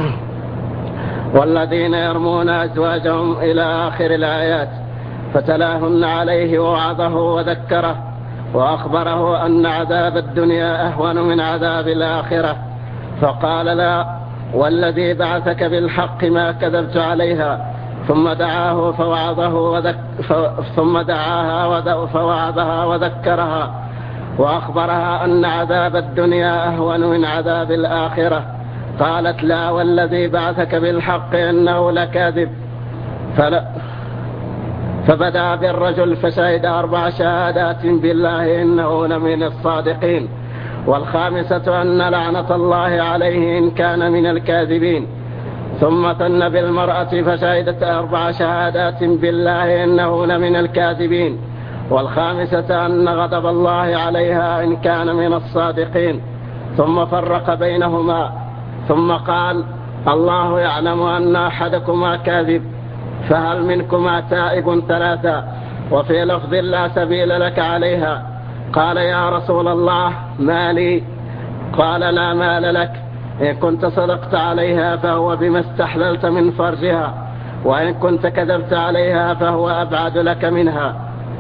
والذين يرمون أزواجهم إلى آخر الآيات، فتلاهن عليه ووعظه وذكره وأخبره أن عذاب الدنيا أهون من عذاب الآخرة. فقال: لا، والذي بعثك بالحق ما كذبت عليها. ثم دعاه فوعظه وذك ثم دعاها فوعظها وذكرها وأخبرها أن عذاب الدنيا أهون من عذاب الآخرة. قالت: لا، والذي بعثك بالحق إنه لكاذب. فلا فبدأ بالرجل فشهد أربع شهادات بالله إنه لمن الصادقين، والخامسة أن لعنة الله عليه إن كان من الكاذبين. ثم ثنى بالمرأة فشهدت أربع شهادات بالله إنه لمن الكاذبين، والخامسة أن غضب الله عليها إن كان من الصادقين. ثم فرق بينهما ثم قال: الله يعلم أن أحدكما كاذب، فهل منكما تائب؟ ثلاثة. وفي لفظ: لا سبيل لك عليها. قال: يا رسول الله، ما لي؟ قال: لا مال لك. إن كنت صدقت عليها فهو بما استحللت من فرجها، وإن كنت كذبت عليها فهو أبعد لك منها.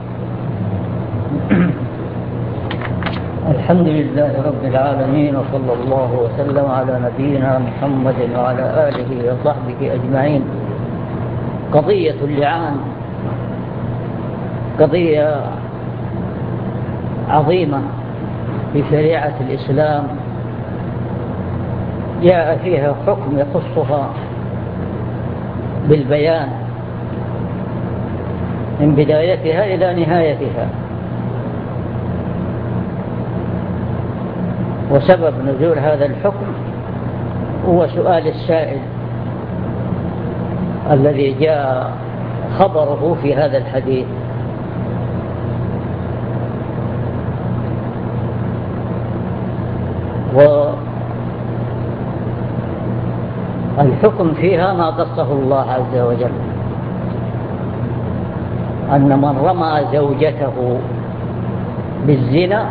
الحمد لله رب العالمين، وصلى الله وسلم على نبينا محمد وعلى آله وصحبه أجمعين. قضية اللعان قضية عظيمة في شريعة الإسلام، جاء فيها حكم يخصها بالبيان من بدايتها إلى نهايتها. وسبب نزول هذا الحكم هو سؤال السائل الذي جاء خبره في هذا الحديث. والحكم فيها ما قصه الله عز وجل، أن من رمى زوجته بالزنا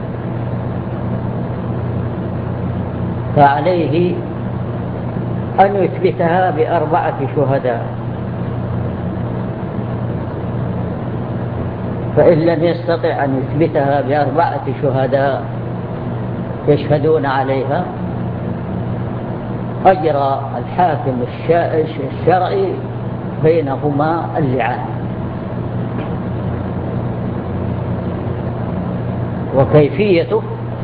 فعليه أن يثبتها بأربعة شهداء، فإن لم يستطع أن يثبتها بأربعة شهداء يشهدون عليها أجرى الحاكم الشرعي بينهما اللعان. وكيفيته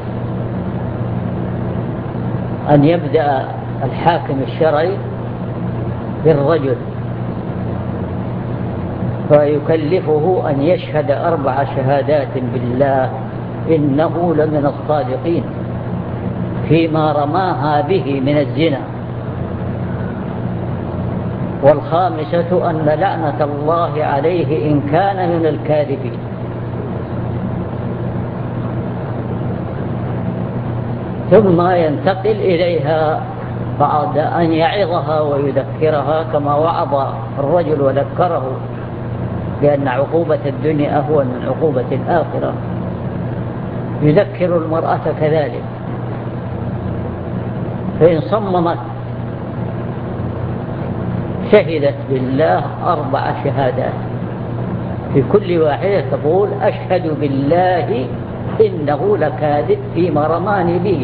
أن يبدأ الحاكم الشرعي بالرجل فيكلفه أن يشهد أربع شهادات بالله إنه لمن الصادقين فيما رماها به من الزنا، والخامسة أن لعنة الله عليه إن كان من الكاذبين. ثم ينتقل إليها بعد أن يعظها ويذكرها كما وعظ الرجل وذكره لأن عقوبة الدنيا أهون من عقوبة الآخرة، يذكر المرأة كذلك. فإن صممت شهدت بالله أربع شهادات، في كل واحدة تقول: أشهد بالله إنه لكاذب فيما رماني به،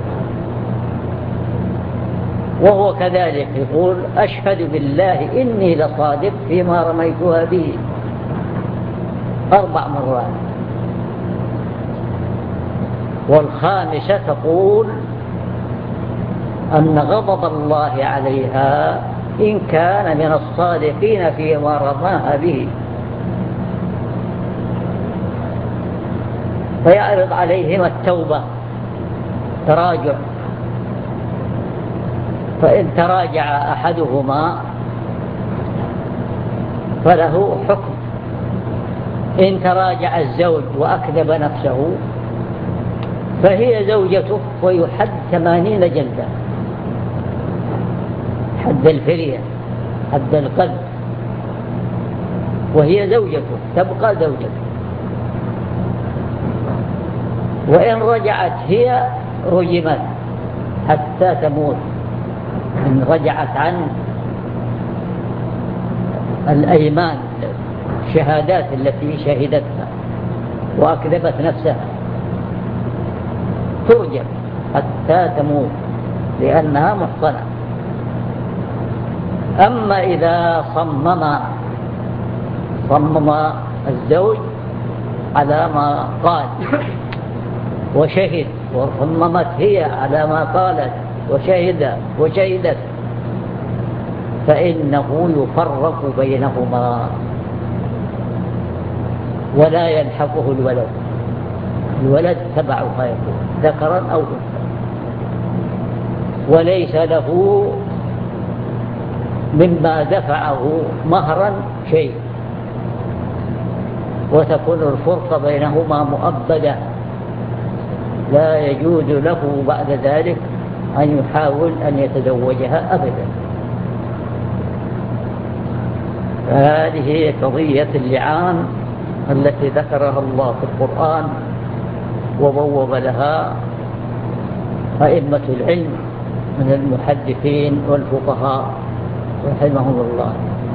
وهو كذلك يقول: أشهد بالله إني لصادق فيما رميتها به، أربع مرات. والخامسة تقول أن غضب الله عليها إن كان من الصادقين فيما رماها به، فيعرض عليهم التوبة تراجع، فإن تراجع أحدهما فله حكم، إن تراجع الزوج وأكذب نفسه فهي زوجته ويحد ثمانين جلدة، حد الفرية، حد القذف، وهي زوجته تبقى زوجته. وإن رجعت هي رجمت حتى تموت، إن رجعت عن الأيمان الشهادات التي شهدتها وأكذبت نفسها ترجم حتى تموت لأنها محصنة. أما إذا صمم صمم الزوج على ما قال وشهد، وصممت هي على ما قالت وشهد وشهدت، فإنه يفرق بينهما ولا يلحقه الولد، الولد تبعها يكون ذكرا أو أنثى، وليس له مما دفعه مهرا شيء، وتكون الفرقة بينهما مؤبدة، لا يجوز له بعد ذلك أن يحاول أن يتزوجها أبدا. هذه هي قضية اللعان التي ذكرها الله في القرآن وبوب لها أئمة العلم من المحدثين والفقهاء رحمهم الله.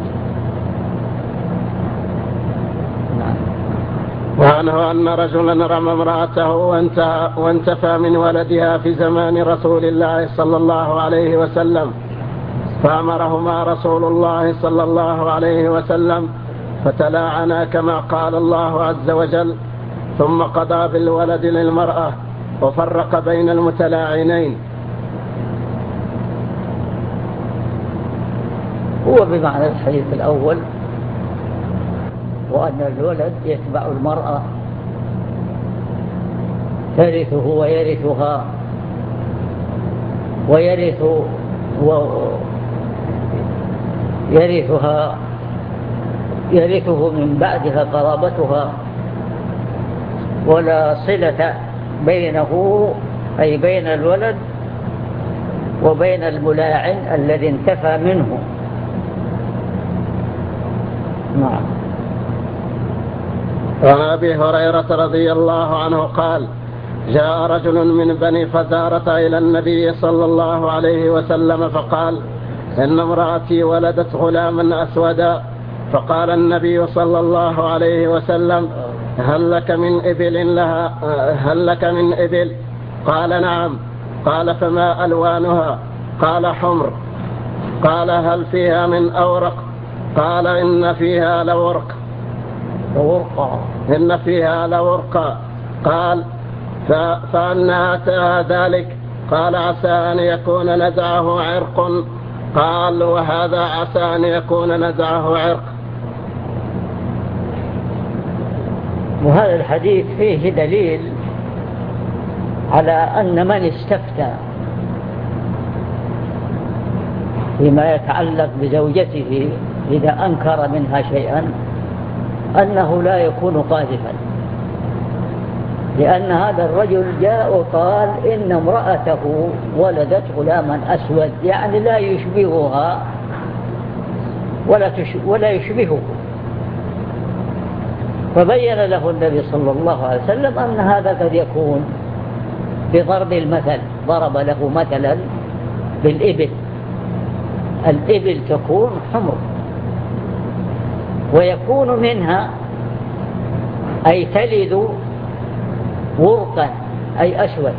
نعم. وعنه أن رجلا رمى امرأته وانتفى من ولدها في زمان رسول الله صلى الله عليه وسلم، فأمرهما رسول الله صلى الله عليه وسلم فتلاعنا كما قال الله عز وجل، ثم قضى بالولد للمرأة وفرق بين المتلاعنين. هو بمعنى الحديث الأول، وأن الولد يتبع المرأة ترثه ويرثها ويرث ويرثها يرثه من بعدها قرابتها، ولا صلة بينه أي بين الولد وبين الملاعن الذي انتفى منه. نعم. وعن أبي هريرة رضي الله عنه قال: جاء رجل من بني فزارة إلى النبي صلى الله عليه وسلم فقال: إن امرأتي ولدت غلاما أسودا، فقال النبي صلى الله عليه وسلم: هل لك من إبل لها هل لك من إبل؟ قال: نعم. قال: فما ألوانها؟ قال: حمر. قال: هل فيها من أورق؟ قال: إن فيها لورق لورقا إن فيها لورقا. قال: فأنا أتى ذلك؟ قال: عسى أن يكون نزعه عرق. قال: وهذا عسى أن يكون نزعه عرق. وهذا الحديث فيه دليل على أن من استفتى فيما يتعلق بزوجته إذا أنكر منها شيئا أنه لا يكون قاذفا، لأن هذا الرجل جاء وقال إن امرأته ولدت غلاما أسود، يعني لا يشبهها ولا, ولا يشبهه. فبين له النبي صلى الله عليه وسلم أن هذا قد يكون بضرب المثل، ضرب له مثلا بالإبل، الإبل تكون حمر ويكون منها أي تلد ورقا أي أسود.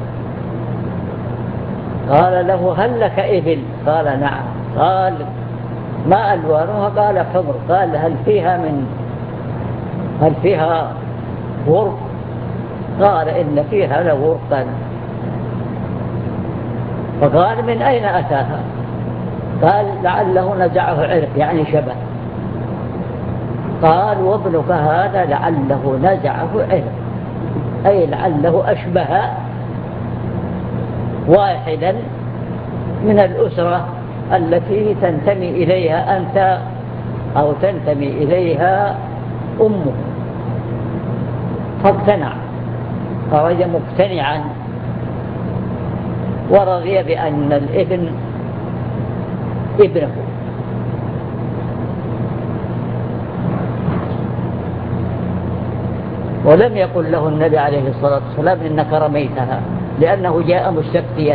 قال له: هل لك إبل؟ قال: نعم. قال: ما ألوانها؟ قال: حمر. قال: هل فيها من هل فيها ورق؟ قال: إن فيها لورقا. فقال: من أين أتاها؟ قال لعله نزعه عرق يعني شبه. قال وابنك هذا لعله نزعه عرق أي لعله أشبه واحدا من الأسرة التي تنتمي إليها أنت أو تنتمي إليها أمه. فاقتنع، خرج مقتنعا ورضي بأن الابن ابنه. ولم يقل له النبي عليه الصلاة والسلام إنك رميتها، لأنه جاء مستفتيا.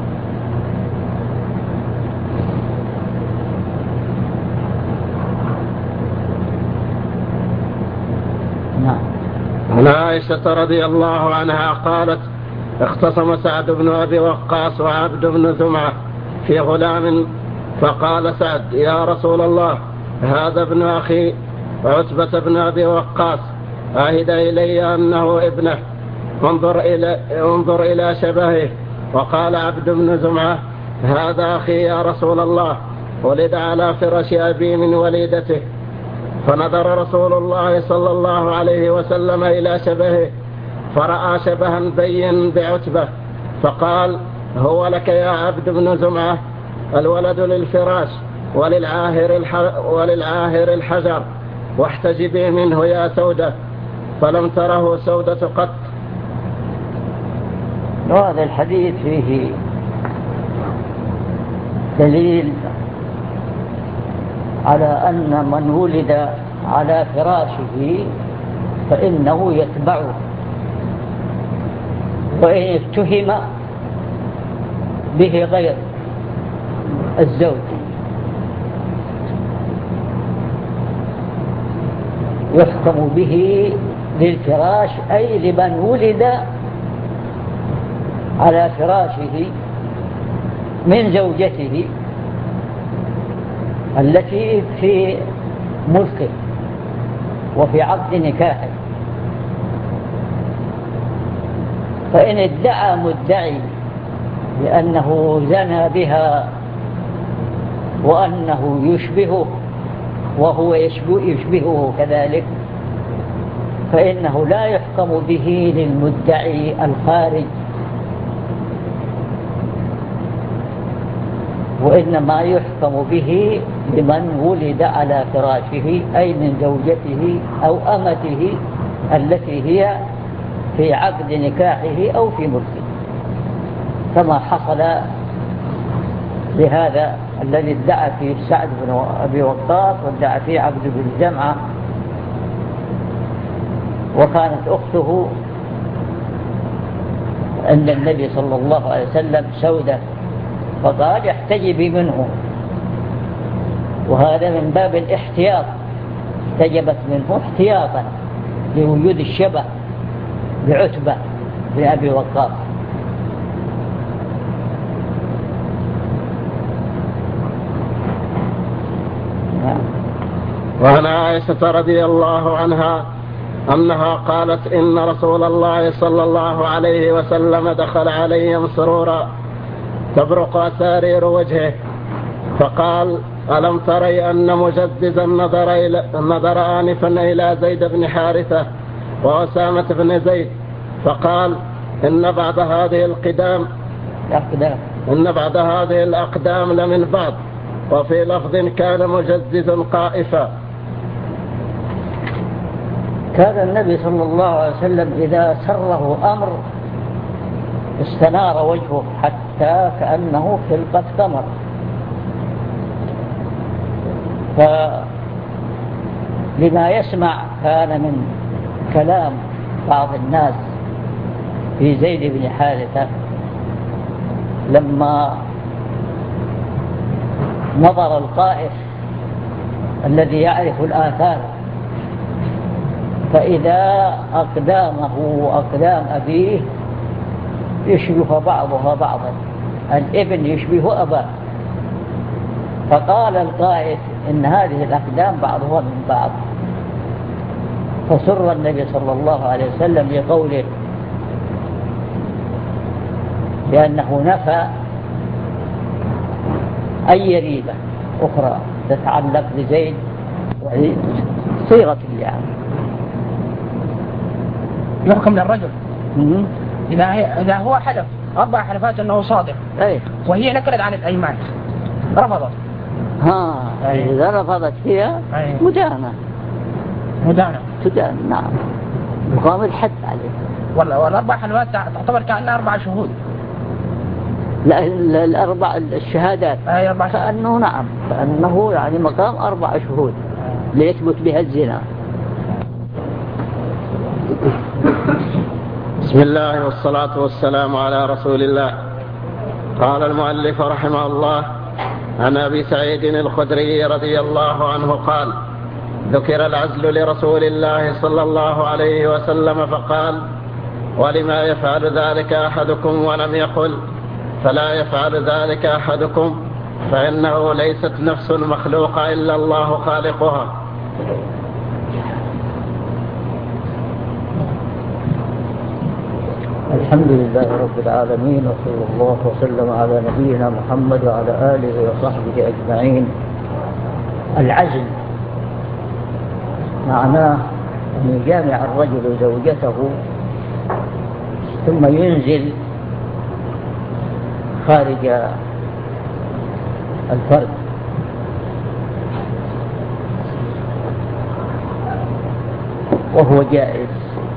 نعم. عن عائشة رضي الله عنها قالت اختصم سعد بن أبي وقاص وعبد بن زمعة في غلام، فقال سعد يا رسول الله هذا ابن أخي عتبة بن أبي وقاص عهد إلي أنه ابنه، انظر إلى, انظر إلى شبهه. وقال عبد بن زمعة هذا أخي يا رسول الله ولد على فراش أبي من وليدته. فنظر رسول الله صلى الله عليه وسلم إلى شبهه فرأى شبها بين بعتبة، فقال هو لك يا عبد بن زمعة، الولد للفراش وللعاهر, وللعاهر الحجر، واحتجبي منه يا سودة. فلم تره سودة قط. وهذا الحديث فيه دليل على أن من ولد على فراشه فإنه يتبعه، وإن اتهم به غير الزوج يحكم به للفراش أي لمن ولد على فراشه من زوجته التي في ملكه وفي عقد نكاحه. فإن ادعى مدعي بأنه زنى بها وأنه يشبهه وهو يشبه يشبهه كذلك، فإنه لا يحكم به للمدعي الخارج، وإنما يحكم به لمن ولد على فراشه أي من زوجته أو أمته التي هي في عقد نكاحه أو في ملكه، كما حصل لهذا الذي ادعى فيه سعد بن أبي وقاص وادعى فيه عبد بن جمعة، وكانت أخته عند النبي صلى الله عليه وسلم سودة، فقال احتجبي منه، وهذا من باب الاحتياط، احتجبت منه احتياطا لوجود الشبه بعتبة بن أبي وقاص. وعن عائشة رضي الله عنها أنها قالت إن رسول الله صلى الله عليه وسلم دخل علي مسرورا تبرق أسارير وجهه، فقال ألم تري أن مجددا نظر, إلى نظر آنفا إلى زيد بن حارثة وأسامة بن زيد، فقال إن بعد هذه القدام إن بعد هذه الأقدام لمن بعض. وفي لفظ كان مجدد قائفا. كان النبي صلى الله عليه وسلم إذا سره أمر استنار وجهه حتى كأنه خلقة قمر، فلما يسمع كان من كلام بعض الناس في زيد بن حارثة لما نظر القائف الذي يعرف الآثار فإذا أقدامه وأقدام أبيه يشبه بعضها بعضا، الابن يشبه أباه، فقال القائف إن هذه الأقدام بعضها من بعض، فسر النبي صلى الله عليه وسلم لقوله بأنه نفى أي ريبة أخرى تتعلق بزيد صيغة اللعان يحكم للرجل إذا, إذا هو حلف أربع حلفات أنه صادق أيه. وهي نكرت عن الأيمان رفضت ها أيه. إذا رفضت فيها أيه. مدانة مدانة تدان نعم يقام الحد عليه. والأربع حلفات تعتبر كأنها أربع شهود. لا الأربع الشهادات أي أربع شهود. كأنه نعم كأنه يعني مقام أربع شهود ليثبت بها الزنا. بسم الله والصلاة والسلام على رسول الله. قال المؤلف رحمه الله عن أبي سعيد الخدري رضي الله عنه قال ذكر العزل لرسول الله صلى الله عليه وسلم فقال ولما يفعل ذلك أحدكم ولم يقل فلا يفعل ذلك أحدكم فإنه ليست نفس مخلوقة إلا الله خالقها. الحمد لله رب العالمين وصلى الله وسلم على نبينا محمد وعلى آله وصحبه أجمعين. العزل معناه أن يجامع الرجل زوجته ثم ينزل خارج الفرد وهو جائز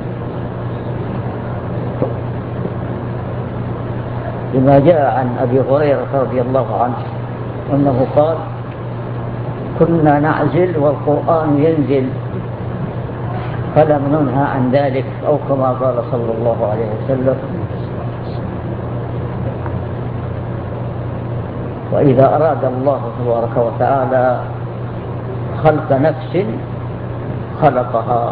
لما جاء عن أبي هريرة رضي الله عنه أنه قال كنا نعزل والقرآن ينزل فلم ننهى عن ذلك أو كما قال صلى الله عليه وسلم. وإذا أراد الله تبارك وتعالى خلق نفس خلقها.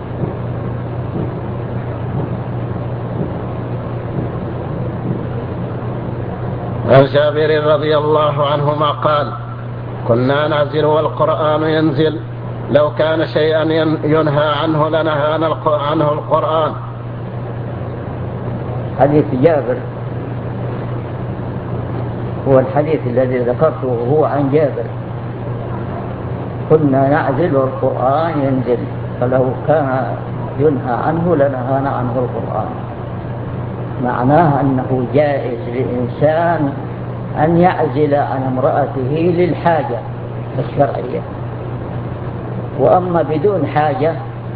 عن جابر رضي الله عنهما قال كنا نعزل والقرآن ينزل لو كان شيئا ينهى عنه لنهانا عنه القرآن. حديث جابر هو الحديث الذي ذكرته وهو عن جابر كنا نعزل والقرآن ينزل فلو كان ينهى عنه لنهانا عنه القرآن. معناه أنه جائز للإنسان أن يعزل عن امرأته للحاجة الشرعية. وأما بدون حاجة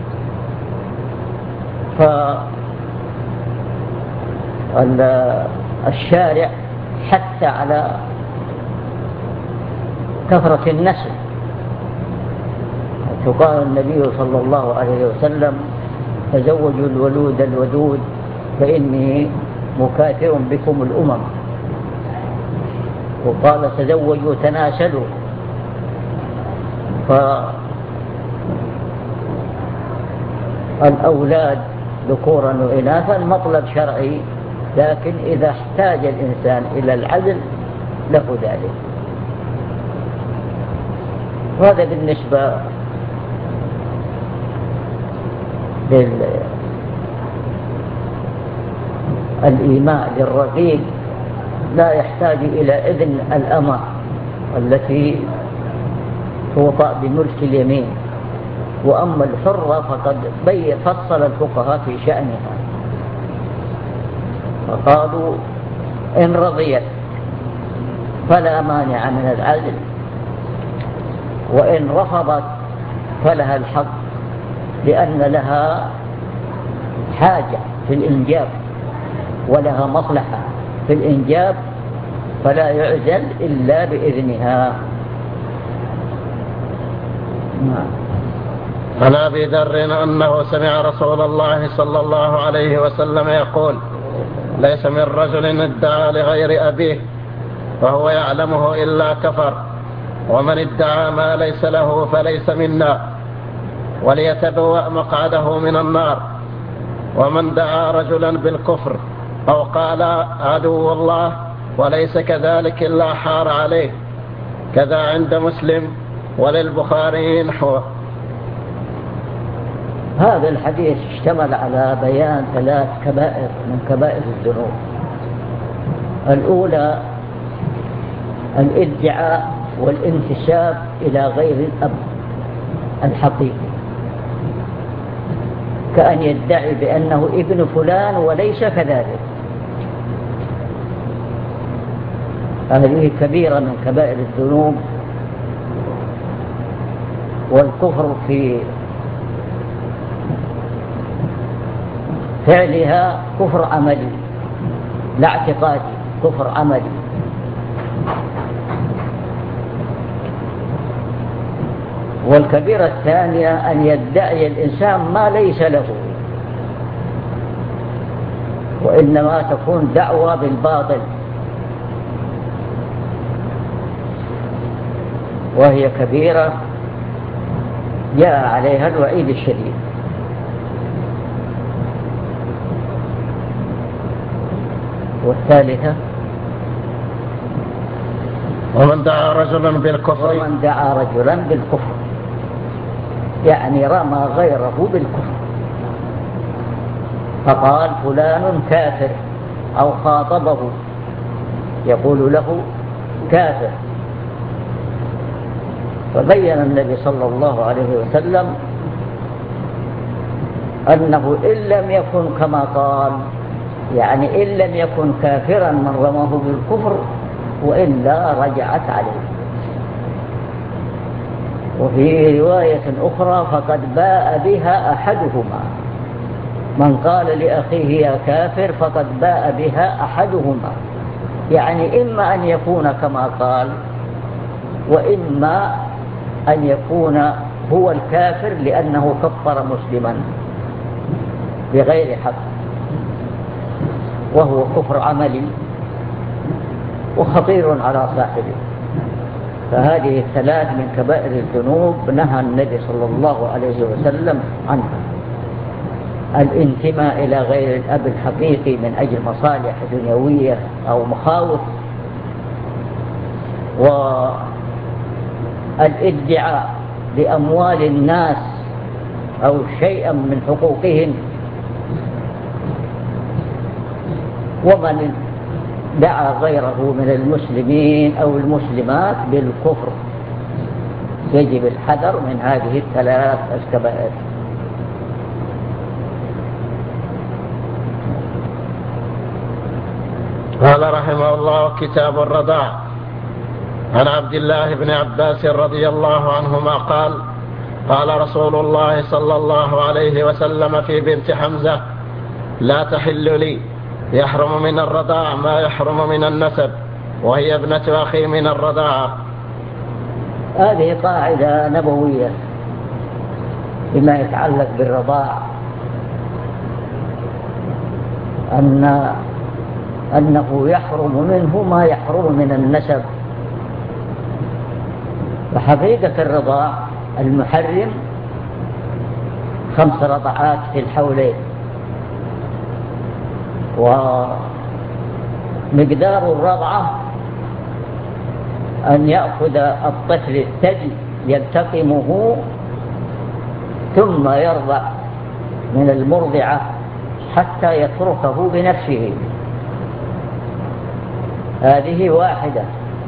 فالشارع حتى على كثرة النسل. فقال النبي صلى الله عليه وسلم تزوجوا الولود الودود فإني مكاثر بكم الأمم. وقال تزوجوا تناسلوا. فالأولاد ذكورا وإناثا مطلب شرعي لكن إذا احتاج الإنسان إلى العزل له ذلك. وهذا بالنسبة للإيماء للرقيق لا يحتاج إلى إذن الأمة التي توطأ بملك اليمين. وأما الحرة فقد بي فصل الفقهاء في شأنها فقالوا إن رضيت فلا مانع من العزل وإن رفضت فلها الحق لأن لها حاجة في الإنجاب ولها مصلحة في الإنجاب فلا يعزل إلا بإذنها. نعم. عن أبي ذر أنه سمع رسول الله صلى الله عليه وسلم يقول ليس من رجل ادعى لغير أبيه وهو يعلمه إلا كفر ومن ادعى ما ليس له فليس منا وليتبوأ مقعده من النار. ومن دعا رجلا بالكفر أو قال عدو الله وليس كذلك إلا حار عليه. كذا عند مسلم وللبخاري نحوه. هذا الحديث اشتمل على بيان ثلاث كبائر من كبائر الذنوب. الأولى الادعاء والانتساب إلى غير الأب الحقيقي، كأن يدعي بأنه ابن فلان وليس كذلك. هذه كبيرة من كبائر الذنوب، والكفر في فعلها كفر عملي لا اعتقادي، كفر عملي. والكبيرة الثانية أن يدعي الإنسان ما ليس له، وإنما تكون دعوة بالباطل، وهي كبيرة جاء عليها الوعيد الشديد. والثالثة ومن دعا رجلا بالكفر ومن دعا رجلا بالكفر، يعني رمى غيره بالكفر، فقال فلان كافر أو خاطبه يقول له كافر. فبين النبي صلى الله عليه وسلم أنه إن لم يكن كما قال، يعني إن لم يكن كافرا من رماه بالكفر، وإلا رجعت عليه. وفي رواية أخرى فقد باء بها أحدهما، من قال لأخيه يا كافر فقد باء بها أحدهما، يعني إما أن يكون كما قال، وإما أن يكون هو الكافر لأنه كفر مسلما بغير حق، وهو كفر عملي وخطير على صاحبه. فهذه الثلاث من كبائر الذنوب نهى النبي صلى الله عليه وسلم عنها: الانتماء إلى غير الأب الحقيقي من أجل مصالح دنيوية أو مخاوف، والادعاء بأموال الناس أو شيئا من حقوقهم. ومن دعا غيره من المسلمين أو المسلمات بالكفر، يجب الحذر من هذه الثلاث الكبائر. قال رحمه الله: كتاب الرضاع. عن عبد الله بن عباس رضي الله عنهما قال: قال رسول الله صلى الله عليه وسلم في بنت حمزة: لا تحل لي، يحرم من الرضاع ما يحرم من النسب، وهي ابنة أخي من الرضاعة. هذه قاعدة نبوية بما يتعلق بالرضاع، أن أنه يحرم منه ما يحرم من النسب. وحقيقة الرضاع المحرم خمس رضعات في الحولين، ومقدار الرضعة أن يأخذ الطفل الثدي يلتقمه ثم يرضع من المرضعة حتى يتركه بنفسه. هذه واحدة.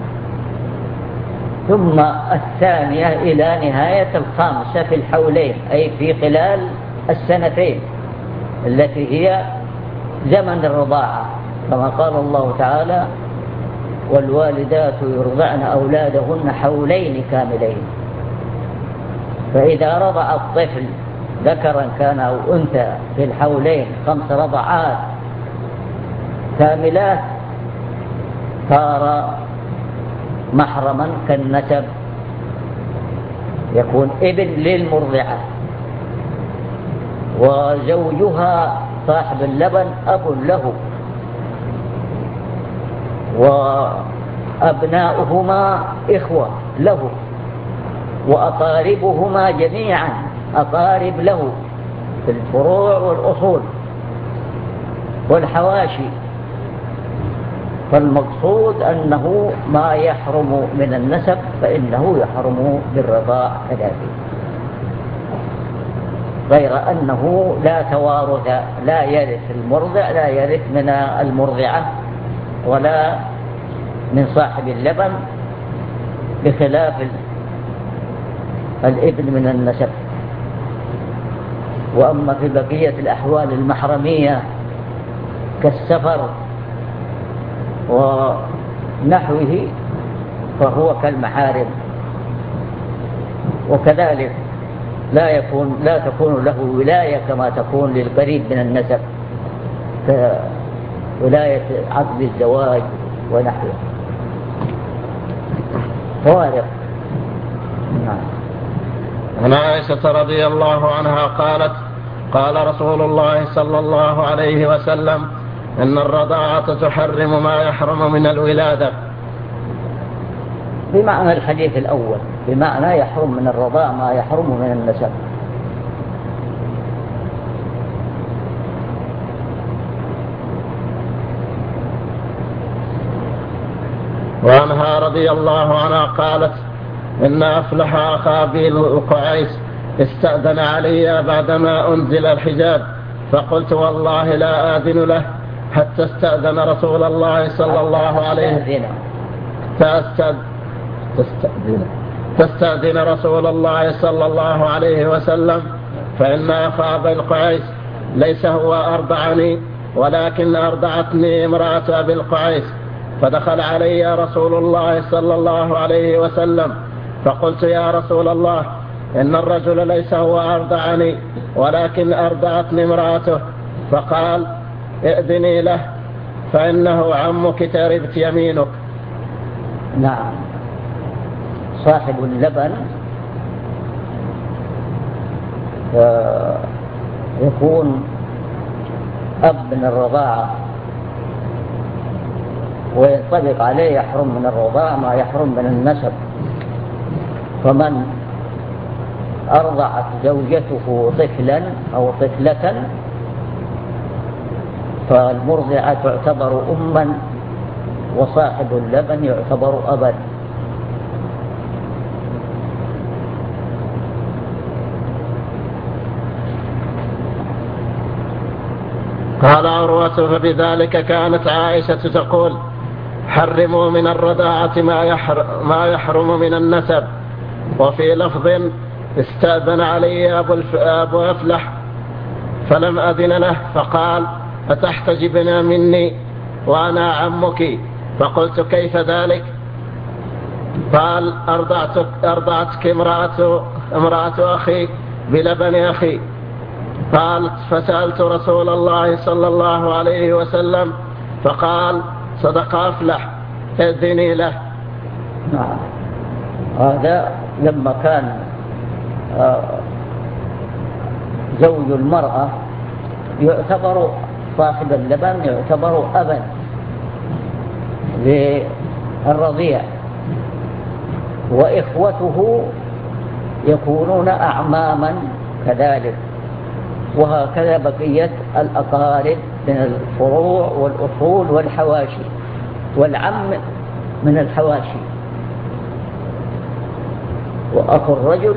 ثم الثانية إلى نهاية الخامسة في الحولين، أي في خلال السنتين التي هي زمن الرضاعة، كما قال الله تعالى: والوالدات يرضعن أولادهن حولين كاملين. فإذا رضع الطفل ذكرا كان أو أنثى في الحولين خمس رضعات كاملات صار محرما كالنسب، يكون ابن للمرضعة، وزوجها صاحب اللبن أب له، وأبناؤهما إخوة له، وأقاربهما جميعا أقارب له في الفروع والأصول والحواشي. فالمقصود أنه ما يحرم من النسب فإنه يحرم بالرضاع كذلك، غير أنه لا توارث، لا يرث المرضع، لا يرث من المرضعة ولا من صاحب اللبن بخلاف الابن من النسب. وأما في بقية الأحوال المحرمية كالسفر ونحوه فهو كالمحارم، وكذلك لا يكون لا تكون له ولاية كما تكون للقريب من النسب كولاية عقد الزواج ونحوه. فوارق. نعم. عن عائشة رضي الله عنها قالت: قال رسول الله صلى الله عليه وسلم: إن الرضاعة تحرم ما يحرم من الولادة. بمعنى الحديث الأول، بمعنى يحرم من الرضاع ما يحرم من النسب. وعنها رضي الله عنها قالت: إن أفلح أخا أبي القعيس استأذن علي بعدما أنزل الحجاب، فقلت: والله لا آذن له حتى استأذن رسول الله صلى الله عليه وسلم تستأذن تستأذن رسول الله صلى الله عليه وسلم، فإن أخا أبي القعيس ليس هو أرضعني ولكن أرضعتني امرأة أبي القعيس. فدخل علي رسول الله صلى الله عليه وسلم، فقلت: يا رسول الله، إن الرجل ليس هو أرضعني ولكن أرضعتني امرأته. فقال: ائذني له فإنه عمك تربت يمينك. نعم. صاحب اللبن يكون أب من الرضاعة، وينطبق عليه يحرم من الرضاعة ما يحرم من النسب. فمن أرضعت زوجته طفلا أو طفلة فالمرضعة تعتبر أما، وصاحب اللبن يعتبر أبا. قال عروة: فبذلك كانت عائشة تقول: حرموا من الرضاعة ما يحرم, ما يحرم من النسب. وفي لفظ: استأذن علي أبو, أبو أفلح فلم أذن له، فقال: أتحتجبن مني وأنا عمك؟ فقلت: كيف ذلك؟ قال: أرضعتك, أرضعتك امرأة, امرأة أخي بلبن أخي. قال: فسألت رسول الله صلى الله عليه وسلم فقال: صدق أفلح، إذني له. نعم. هذا لما كان زوج المرأة يعتبر صاحب اللبن يعتبر أبا للرضيع، وإخوته يكونون أعماما كذلك، وهكذا بقية الأقارب من الفروع والأصول والحواشي، والعم من الحواشي. وأخو الرجل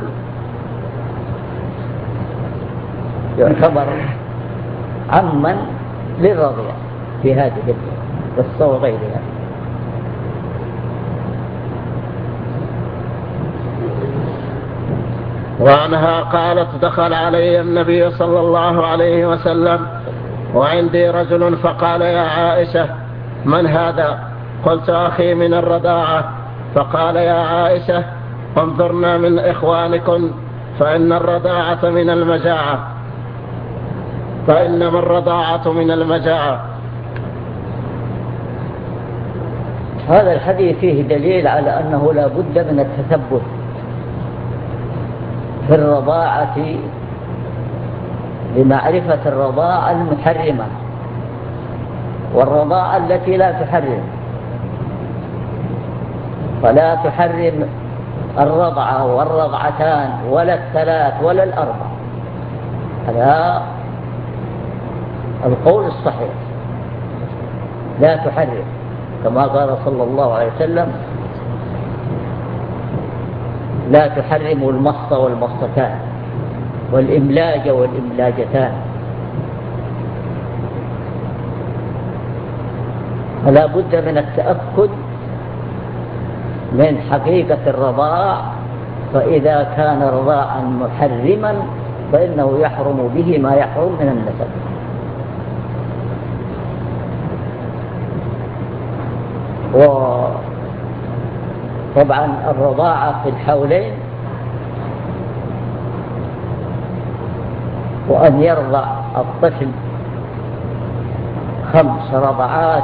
يعتبر عما للرضيع في هذه القصة وغيرها. وعنها قالت: دخل علي النبي صلى الله عليه وسلم وعندي رجل فقال: يا عائشة، من هذا؟ قلت: أخي من الرضاعة. فقال: يا عائشة، انظرنا من إخوانكم فإن الرضاعة من المجاعة فإنما الرضاعة من المجاعة. هذا الحديث فيه دليل على أنه لا بد من التثبت في الرضاعة لمعرفة الرضاعة المحرمة والرضاعة التي لا تحرم. فلا تحرم الرضعة والرضعتان ولا الثلاث ولا الأربع، هذا القول الصحيح، لا تحرم، كما قال صلى الله عليه وسلم: لا تحرموا المص والمصتان والإملاج والإملاجتان. فلا بد من التأكد من حقيقة الرضاع، فإذا كان رضاعا محرما فإنه يحرم به ما يحرم من النسب. وطبعا الرضاعة في الحولين، وأن يرضع الطفل خمس رضعات،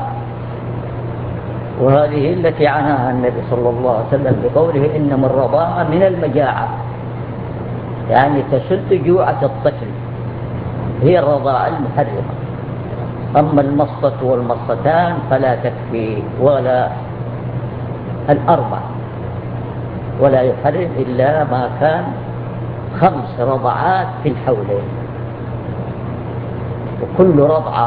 وهذه التي عناها النبي صلى الله عليه وسلم بقوله إنما الرضاعة من المجاعة، يعني تسد جوعة الطفل، هي الرضاعة المحرمة. أما المصة والمصتان فلا تكفي، ولا الأربع، ولا يحرم إلا ما كان خمس رضعات في الحولين. وكل رضعة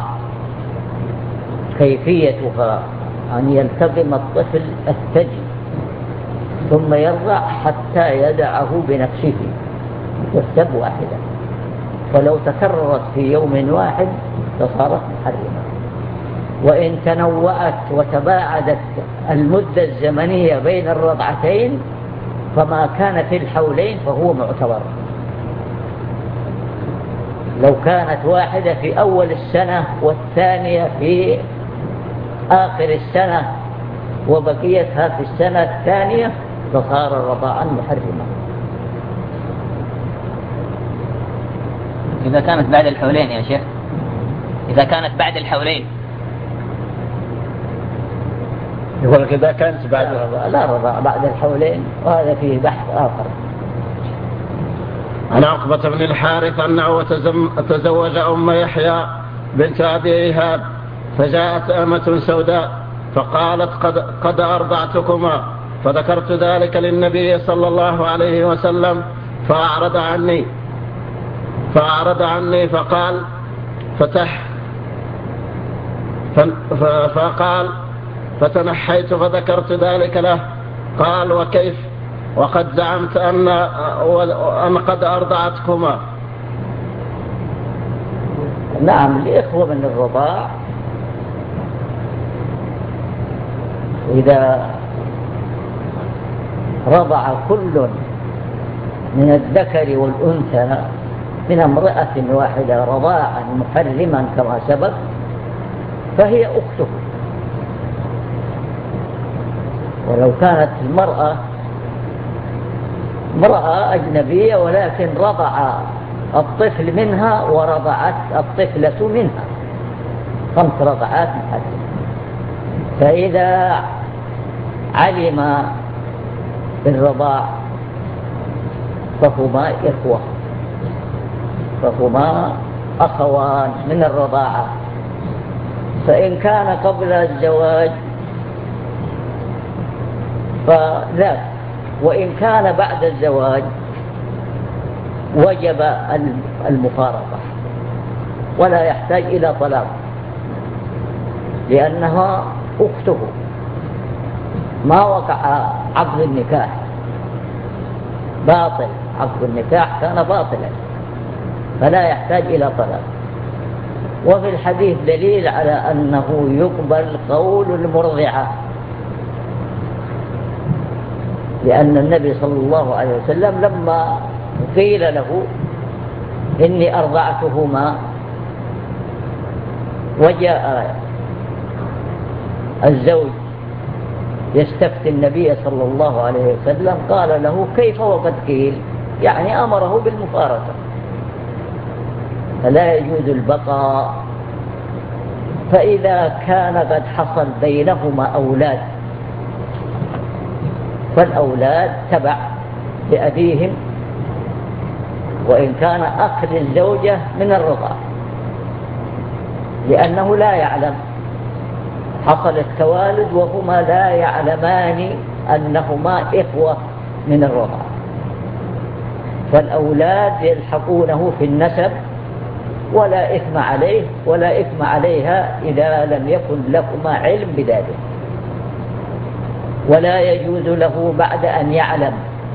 كيفيتها أن يلتقم الطفل الثدي ثم يرضع حتى يدعه بنفسه يحسب واحدة، ولو تكررت في يوم واحد فصارت محرمة. وإن تنوعت وتباعدت المدة الزمنية بين الرضعتين فما كان في الحولين فهو معتبر. لو كانت واحدة في أول السنة والثانية في آخر السنة وبقيتها في السنة الثانية فصار الرضاعا محرما. إذا كانت بعد الحولين يا شيخ، إذا كانت بعد الحولين يقول إذا كانت بعد لا, لا رضاع بعد الحولين، وهذا فيه بحث آخر. عن عقبة بن الحارث أنه تزوج أم يحيى بنت أبي إيهاب، فجاءت أمة سوداء فقالت قد, قد أرضعتكما، فذكرت ذلك للنبي صلى الله عليه وسلم فأعرض عني فأعرض عني فقال فتح فقال فتنحيت فذكرت ذلك له. قال وكيف وقد زعمت أن, أن قد أرضعتكما؟ نعم، الإخوة من الرضاع إذا رضع كل من الذكر والأنثى من امرأة واحدة رضاعا محرما كما سبق فهي أخته. ولو كانت المرأة امرأة أجنبية ولكن رضع الطفل منها ورضعت الطفلة منها خمس رضعات محرمة، فإذا علم بالرضاع فهما إخوة، فهما أخوان من الرضاعة. فإن كان قبل الزواج فذاك، وإن كان بعد الزواج وجب المفارقة ولا يحتاج إلى طلاق، لأنها أخته، ما وقع عقد النكاح باطل، عقد النكاح كان باطلا فلا يحتاج إلى طلاق. وفي الحديث دليل على أنه يقبل قول المرضعة، لأن النبي صلى الله عليه وسلم لما قيل له إني أرضعتهما وجاء الزوج يستفتي النبي صلى الله عليه وسلم قال له كيف وقد قيل، يعني أمره بالمفارقة، فلا يجوز البقاء. فإذا كان قد حصل بينهما أولاد فالأولاد تبع لأبيهم، وإن كان أخ للزوجة من الرضاع، لأنه لا يعلم، حصل التوالد وهما لا يعلمان أنهما إخوة من الرضاع، فالأولاد يلحقونه في النسب ولا إثم عليه ولا إثم عليها إذا لم يكن لهما علم بذلك. ولا يجوز له بعد أن يعلم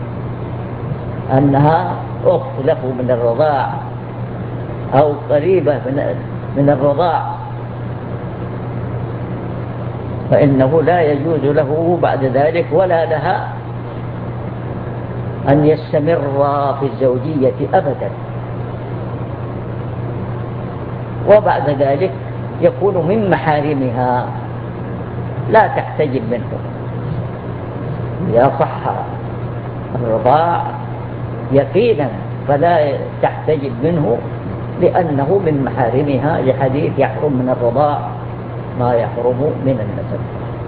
أنها أخت له من الرضاع أو قريبة من من الرضاع فإنه لا يجوز له بعد ذلك ولا لها أن يستمر في الزوجية أبدا، وبعد ذلك يكون من محارمها لا تحتجب منه إذا صح الرضاع يقينا، فلا تحتجب منه لأنه من محارمها، لحديث يحرم من الرضاع ما يحرم من النسب.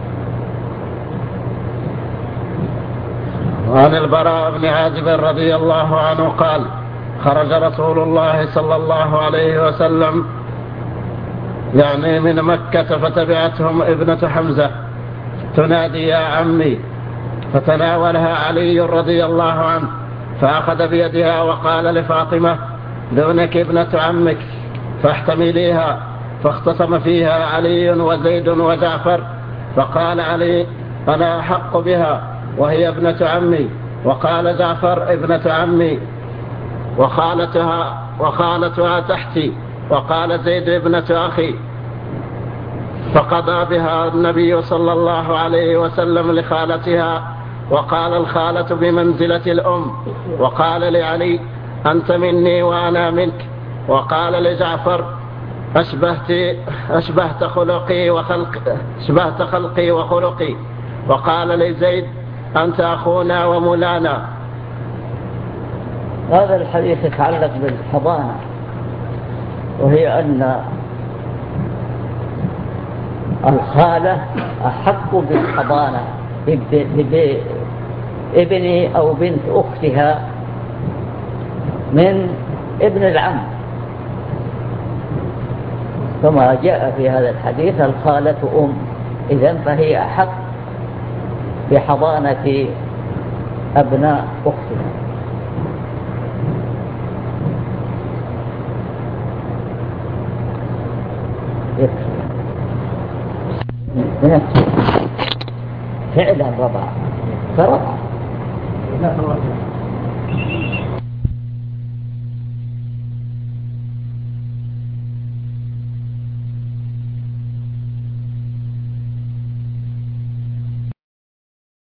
وعن البراء بن عازب رضي الله عنه قال: خرج رسول الله صلى الله عليه وسلم يعني من مكة فتبعتهم ابنة حمزة تنادي يا عمي، فتناولها علي رضي الله عنه فأخذ بيدها وقال لفاطمة: دونك ابنة عمك فاحتمليها. فاختصم فيها علي وزيد وجعفر، فقال علي: أنا أحق بها وهي ابنة عمي. وقال جعفر: ابنة عمي وخالتها وخالتها تحتي. وقال زيد: ابنة أخي. فقضى بها النبي صلى الله عليه وسلم لخالتها، وقال: الخالة بمنزلة الأم. وقال لعلي: أنت مني وأنا منك. وقال لجعفر: أشبهت, أشبهت خلقي وخلق أشبهت خلقي وخلقي. وقال لزيد: أنت أخونا ومولانا. هذا الحديث يتعلق بالحضانة، وهي أن الخالة أحق بالحضانة بابن أو بنت أختها من ابن العم، كما جاء في هذا الحديث: الخالة أم، إذن فهي أحق بحضانة أبناء أختها. بنفسه فعلا رضع فرضع.